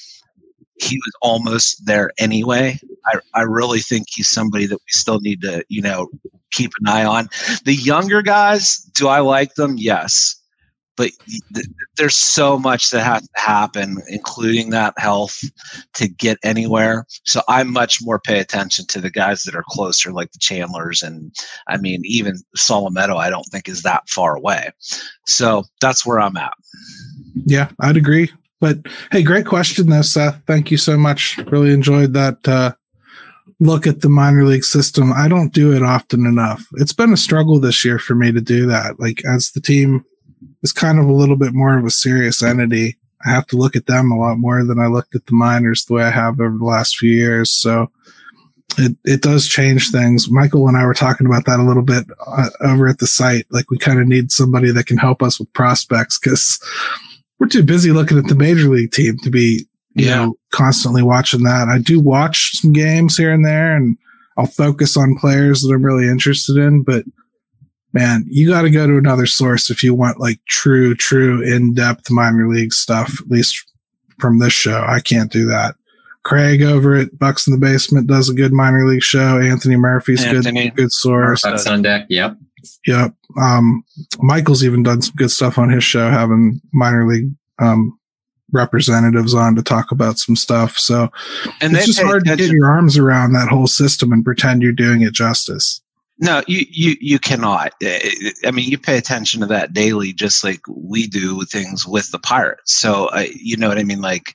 He was almost there anyway. I, I really think he's somebody that we still need to, you know, keep an eye on. The younger guys, do I like them? Yes. But th- there's so much that has to happen, including that health, to get anywhere. So I much more pay attention to the guys that are closer, like the Chandlers. And I mean, even Solometo, I don't think is that far away. So that's where I'm at. Yeah, I'd agree. But hey, great question though, Seth. Thank you so much. Really enjoyed that uh, look at the minor league system. I don't do it often enough. It's been a struggle this year for me to do that. Like as the team is kind of a little bit more of a serious entity, I have to look at them a lot more than I looked at the minors the way I have over the last few years. So it, it does change things. Michael and I were talking about that a little bit uh, over at the site. Like we kind of need somebody that can help us with prospects because we're too busy looking at the major league team to be, you Yeah. know, constantly watching that. I do watch some games here and there and I'll focus on players that I'm really interested in, but man, you got to go to another source if you want like true, true in-depth minor league stuff, at least from this show. I can't do that. Craig over at Bucks in the Basement does a good minor league show. Anthony Murphy's Anthony. good, good source. Bucks on deck. Yep. Yep. Um, Michael's even done some good stuff on his show, having minor league um, representatives on to talk about some stuff. So And it's they just pay hard to get attention- your arms around that whole system and pretend you're doing it justice. No, you, you, you cannot. I mean, you pay attention to that daily, just like we do with things with the Pirates. So, uh, you know what I mean? Like,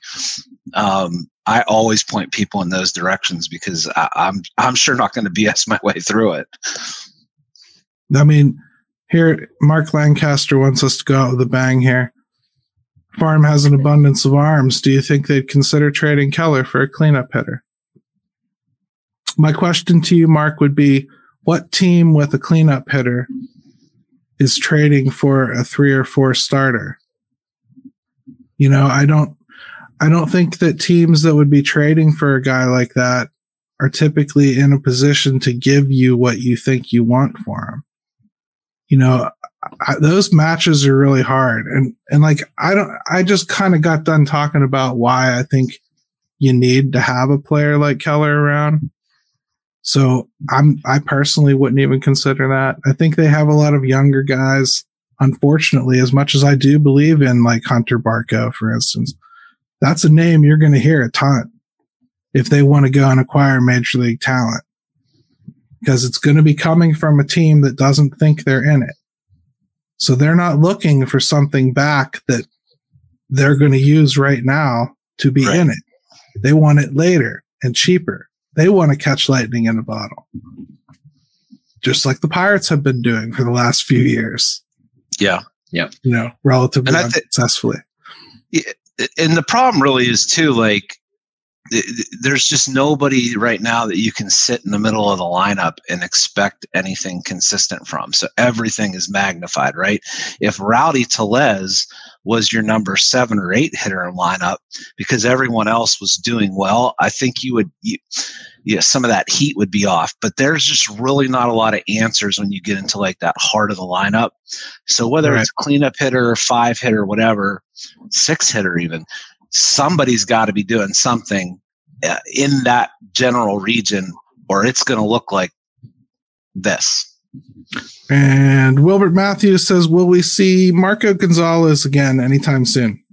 um, I always point people in those directions because I, I'm, I'm sure not going to B S my way through it. I mean, here, Mark Lancaster wants us to go out with a bang here. Farm has an abundance of arms. Do you think they'd consider trading Keller for a cleanup hitter? My question to you, Mark, would be, what team with a cleanup hitter is trading for a three or four starter? You know, I don't, I don't think that teams that would be trading for a guy like that are typically in a position to give you what you think you want for him. You know, I, those matches are really hard. And, and like, I don't, I just kind of got done talking about why I think you need to have a player like Keller around. So I'm, I personally wouldn't even consider that. I think they have a lot of younger guys. Unfortunately, as much as I do believe in like Hunter Barco, for instance, that's a name you're going to hear a ton if they want to go and acquire major league talent, because it's going to be coming from a team that doesn't think they're in it. So they're not looking for something back that they're going to use right now to be Right. in it. They want it later and cheaper. They want to catch lightning in a bottle, just like the Pirates have been doing for the last few years, Yeah. you know, relatively And I thi- unsuccessfully. And the problem really is too, like, there's just nobody right now that you can sit in the middle of the lineup and expect anything consistent from. So everything is magnified, right? If Rowdy Tellez was your number seven or eight hitter in lineup because everyone else was doing well, I think you would, you, yeah, some of that heat would be off. But there's just really not a lot of answers when you get into like that heart of the lineup. So whether Right. it's cleanup hitter, five hitter, whatever, six hitter even, somebody's got to be doing something uh, in that general region, or it's going to look like this. And Wilbert Matthews says, will we see Marco Gonzalez again anytime soon?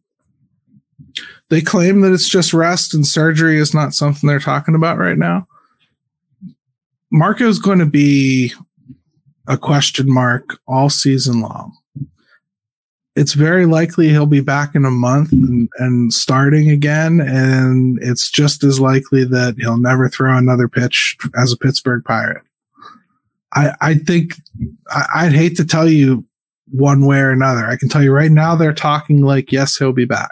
They claim that it's just rest and surgery is not something they're talking about right now. Marco's going to be a question mark all season long. It's very likely he'll be back in a month and, and starting again, and it's just as likely that he'll never throw another pitch as a Pittsburgh Pirate. I, I think I, I'd hate to tell you one way or another. I can tell you right now they're talking like, yes, he'll be back.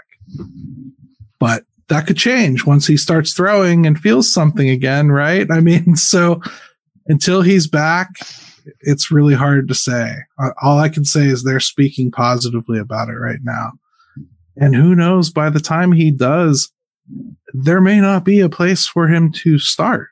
But that could change once he starts throwing and feels something again, right? I mean, so until he's back, it's really hard to say. All I can say is they're speaking positively about it right now. And who knows, by the time he does, there may not be a place for him to start.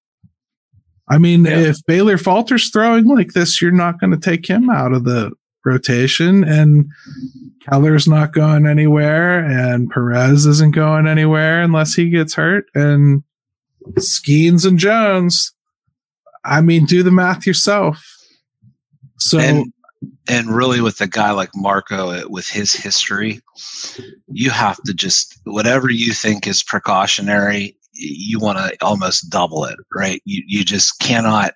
I mean, yeah. If Baylor falters throwing like this, you're not going to take him out of the rotation, and Keller's not going anywhere, and Perez isn't going anywhere unless he gets hurt, and Skeens and Jones. I mean, do the math yourself. So, and, and really with a guy like Marco, with his history, you have to just, whatever you think is precautionary, you want to almost double it, right? You you just cannot.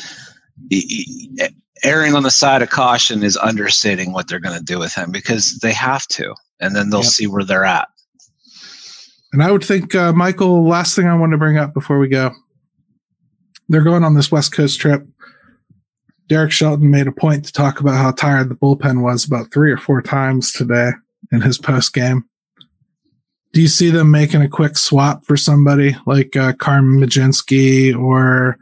Erring on the side of caution is understating what they're going to do with him, because they have to, and then they'll yep. see where they're at. And I would think, uh, Michael, last thing I want to bring up before we go, they're going on this West Coast trip. Derek Shelton made a point to talk about how tired the bullpen was about three or four times today in his post game. Do you see them making a quick swap for somebody like uh, Carmen Mlodzinski, or,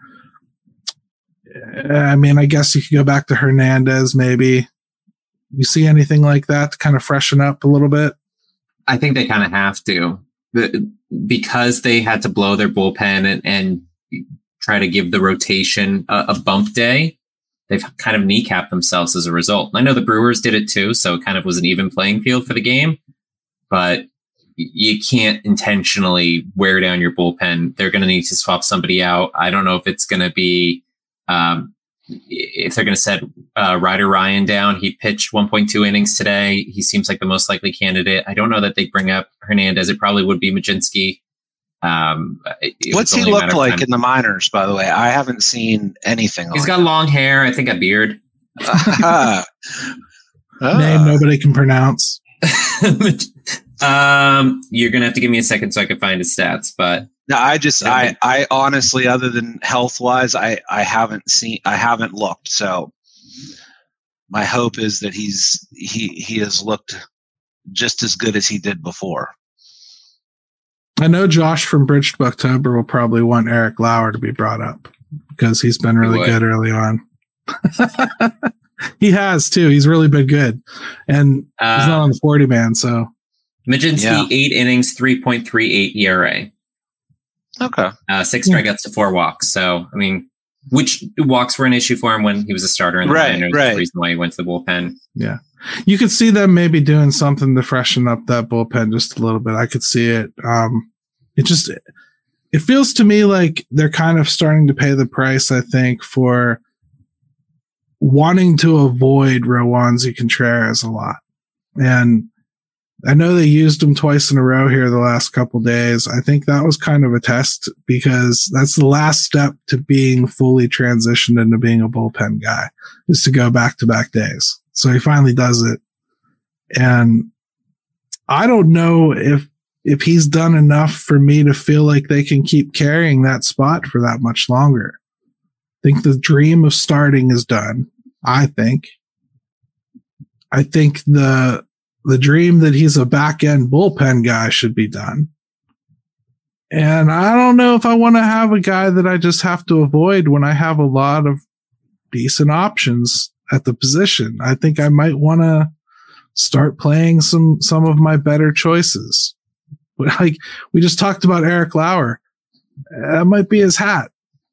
I mean, I guess you could go back to Hernandez maybe. You see anything like that to kind of freshen up a little bit? I think they kind of have to, because they had to blow their bullpen and, and try to give the rotation a, a bump day. They've kind of kneecapped themselves as a result. I know the Brewers did it too, so it kind of was an even playing field for the game, but you can't intentionally wear down your bullpen. They're going to need to swap somebody out. I don't know if it's going to be, um, if they're going to set uh, Ryder Ryan down. He pitched one point two innings today. He seems like the most likely candidate. I don't know that they bring up Hernandez. It probably would be Mlodzinski. Um, What's he look like in the minors, by the way? I haven't seen anything. He's got him. Long hair. I think a beard. uh, Name nobody can pronounce. um, you're gonna have to give me a second so I can find his stats. But no, I just, I, I honestly, other than health wise, I, I haven't seen, I haven't looked. So my hope is that he's he he has looked just as good as he did before. I know Josh from Bridge to October will probably want Eric Lauer to be brought up because he's been really he good early on. He has too. He's really been good, and uh, he's not on the forty man. So Mlodzinski, yeah. eight innings, three point three eight E R A. Okay, uh, six strikeouts to four walks. So I mean, which walks were an issue for him when he was a starter in the right, minors. Right. The reason why he went to the bullpen. Yeah. You could see them maybe doing something to freshen up that bullpen just a little bit. I could see it. Um, it just, it feels to me like they're kind of starting to pay the price, I think, for wanting to avoid Rowanzi Contreras a lot. And I know they used him twice in a row here the last couple days. I think that was kind of a test, because that's the last step to being fully transitioned into being a bullpen guy, is to go back to back days. So he finally does it. And I don't know if, if he's done enough for me to feel like they can keep carrying that spot for that much longer. I think the dream of starting is done. I think, I think the, the dream that he's a back end bullpen guy should be done. And I don't know if I want to have a guy that I just have to avoid when I have a lot of decent options at the position. I think I might want to start playing some, some of my better choices. But like we just talked about Eric Lauer. That might be his hat.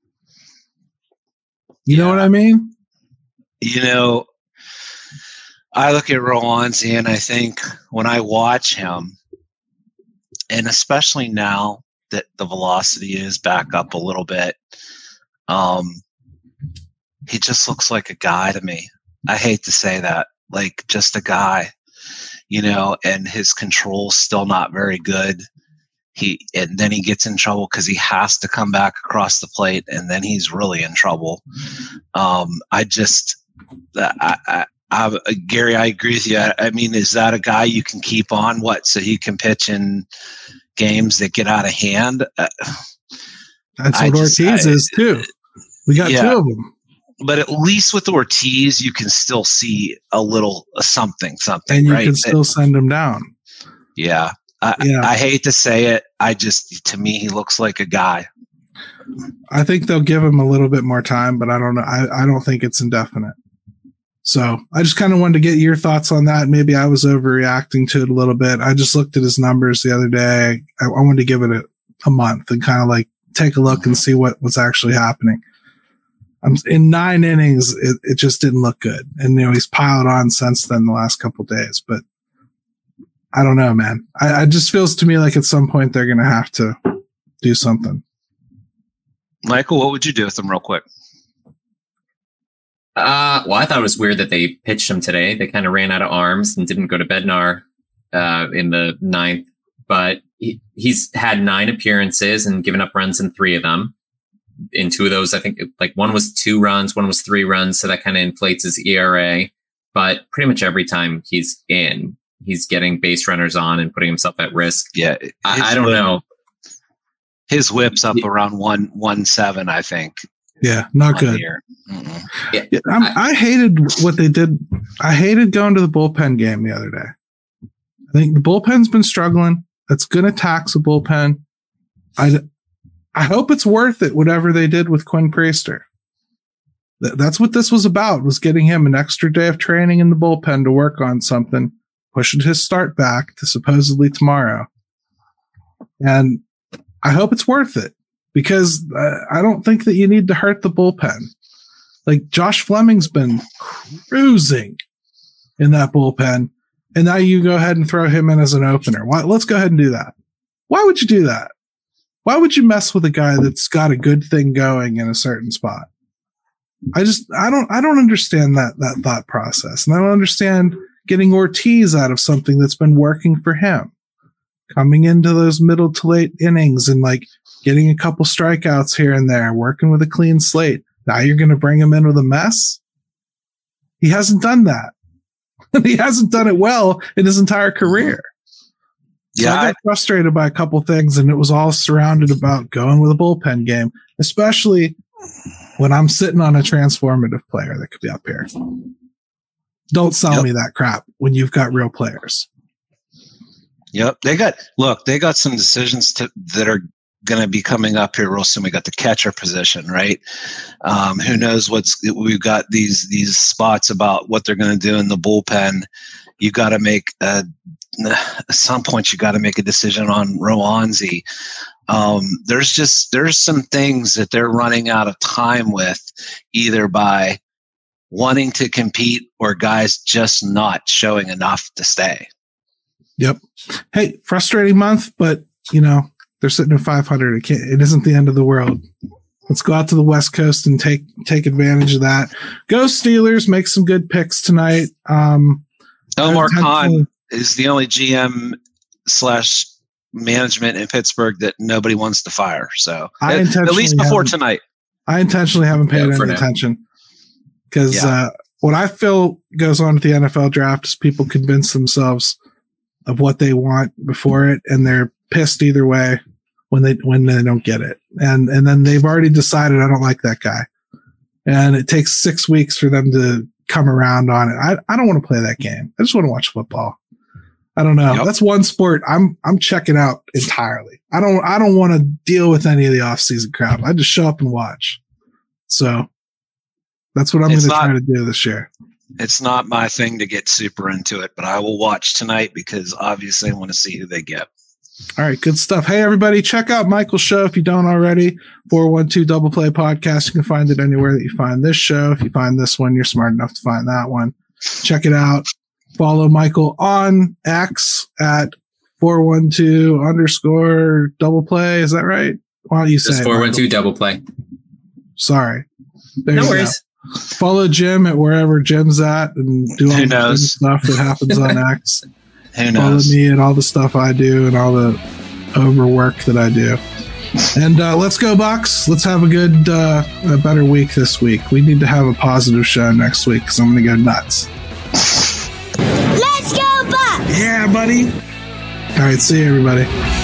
You yeah. know what I mean? You know, I look at Roansy and I think when I watch him, and especially now that the velocity is back up a little bit, um, he just looks like a guy to me. I hate to say that, like just a guy, you know, and his control's still not very good. He and then he gets in trouble because he has to come back across the plate, and then he's really in trouble. Um, I just, I, I, I, Gary, I agree with you. I, I mean, is that a guy you can keep on? What, so he can pitch in games that get out of hand? Uh, That's what just, Ortiz I, is too. We got yeah, two of them. But at least with Ortiz, you can still see a little uh, something, something, and you right? can still it, send him down. Yeah. I, yeah. I hate to say it. I just, to me, he looks like a guy. I think they'll give him a little bit more time, but I don't know. I, I don't think it's indefinite. So I just kind of wanted to get your thoughts on that. Maybe I was overreacting to it a little bit. I just looked at his numbers the other day. I, I wanted to give it a, a month and kind of like take a look and see what, what's actually happening. I'm in nine innings. It, it just didn't look good. And, you know, he's piled on since then the last couple of days, but I don't know, man. I, it just feels to me like at some point they're going to have to do something. Michael, what would you do with them real quick? Uh, well, I thought it was weird that they pitched him today. They kind of ran out of arms and didn't go to Bednar uh, in the ninth. But he, he's had nine appearances and given up runs in three of them. In two of those, I think like one was two runs, one was three runs. So that kind of inflates his E R A. But pretty much every time he's in, he's getting base runners on and putting himself at risk. Yeah. I, I don't whip, know. His whip's up around one, one, seven, I think. Yeah. Not good. Yeah, yeah I'm, I, I hated what they did. I hated going to the bullpen game the other day. I think the bullpen's been struggling. That's going to tax the bullpen. I, I hope it's worth it, whatever they did with Quinn Priester. Th- that's what this was about, was getting him an extra day of training in the bullpen to work on something. Pushing his start back to supposedly tomorrow. And I hope it's worth it because uh, I don't think that you need to hurt the bullpen. Like Josh Fleming's been cruising in that bullpen. And now you go ahead and throw him in as an opener. Why, let's go ahead and do that. Why would you do that? Why would you mess with a guy that's got a good thing going in a certain spot? I just, I don't, I don't understand that, that thought process. And I don't understand getting Ortiz out of something that's been working for him, coming into those middle to late innings and like getting a couple strikeouts here and there, working with a clean slate. Now you're going to bring him in with a mess. He hasn't done that. He hasn't done it well in his entire career. So yeah, I got frustrated by a couple things, and it was all surrounded about going with a bullpen game, especially when I'm sitting on a transformative player that could be up here. Don't sell yep. me that crap when you've got real players. Yep. They got, look, they got some decisions to, that are going to be coming up here real soon. We got the catcher position, right? Um, who knows what's, we've got these, these spots about what they're going to do in the bullpen. You got to make a, at some point you got to make a decision on Roansy. Um, there's just, there's some things that they're running out of time with, either by wanting to compete or guys just not showing enough to stay. Yep. Hey, frustrating month, but you know, they're sitting at five hundred. It, can't, it isn't the end of the world. Let's go out to the West Coast and take, take advantage of that. Go Steelers, make some good picks tonight. Um, Omar Khan is the only G M slash management in Pittsburgh that nobody wants to fire. So I at, at least before tonight. I intentionally haven't paid yeah, any now. attention. Because yeah. uh, what I feel goes on at the N F L draft is people convince themselves of what they want before it, and they're pissed either way when they when they don't get it. And and then they've already decided I don't like that guy, and it takes six weeks for them to come around on it. I I don't want to play that game. I just want to watch football. I don't know. Yep. That's one sport I'm I'm checking out entirely. I don't I don't want to deal with any of the off-season crap. I just show up and watch. So that's what I'm going to try to do this year. It's not my thing to get super into it, but I will watch tonight because obviously I want to see who they get. All right, good stuff. Hey, everybody, check out Michael's show if you don't already. four one two Double Play Podcast. You can find it anywhere that you find this show. If you find this one, you're smart enough to find that one. Check it out. Follow Michael on X at four one two underscore double play. Is that right? Why don't you say Just four one two double play. Sorry. There No you worries. Go. Follow Jim at wherever Jim's at and do all Who the knows? stuff that happens on X. Who Follow knows? me and all the stuff I do and all the overwork that I do. And uh, let's go, Bucks. Let's have a good, uh, a better week this week. We need to have a positive show next week because I'm going to go nuts. Let's go, Bucks! Yeah, buddy. All right, see you, everybody.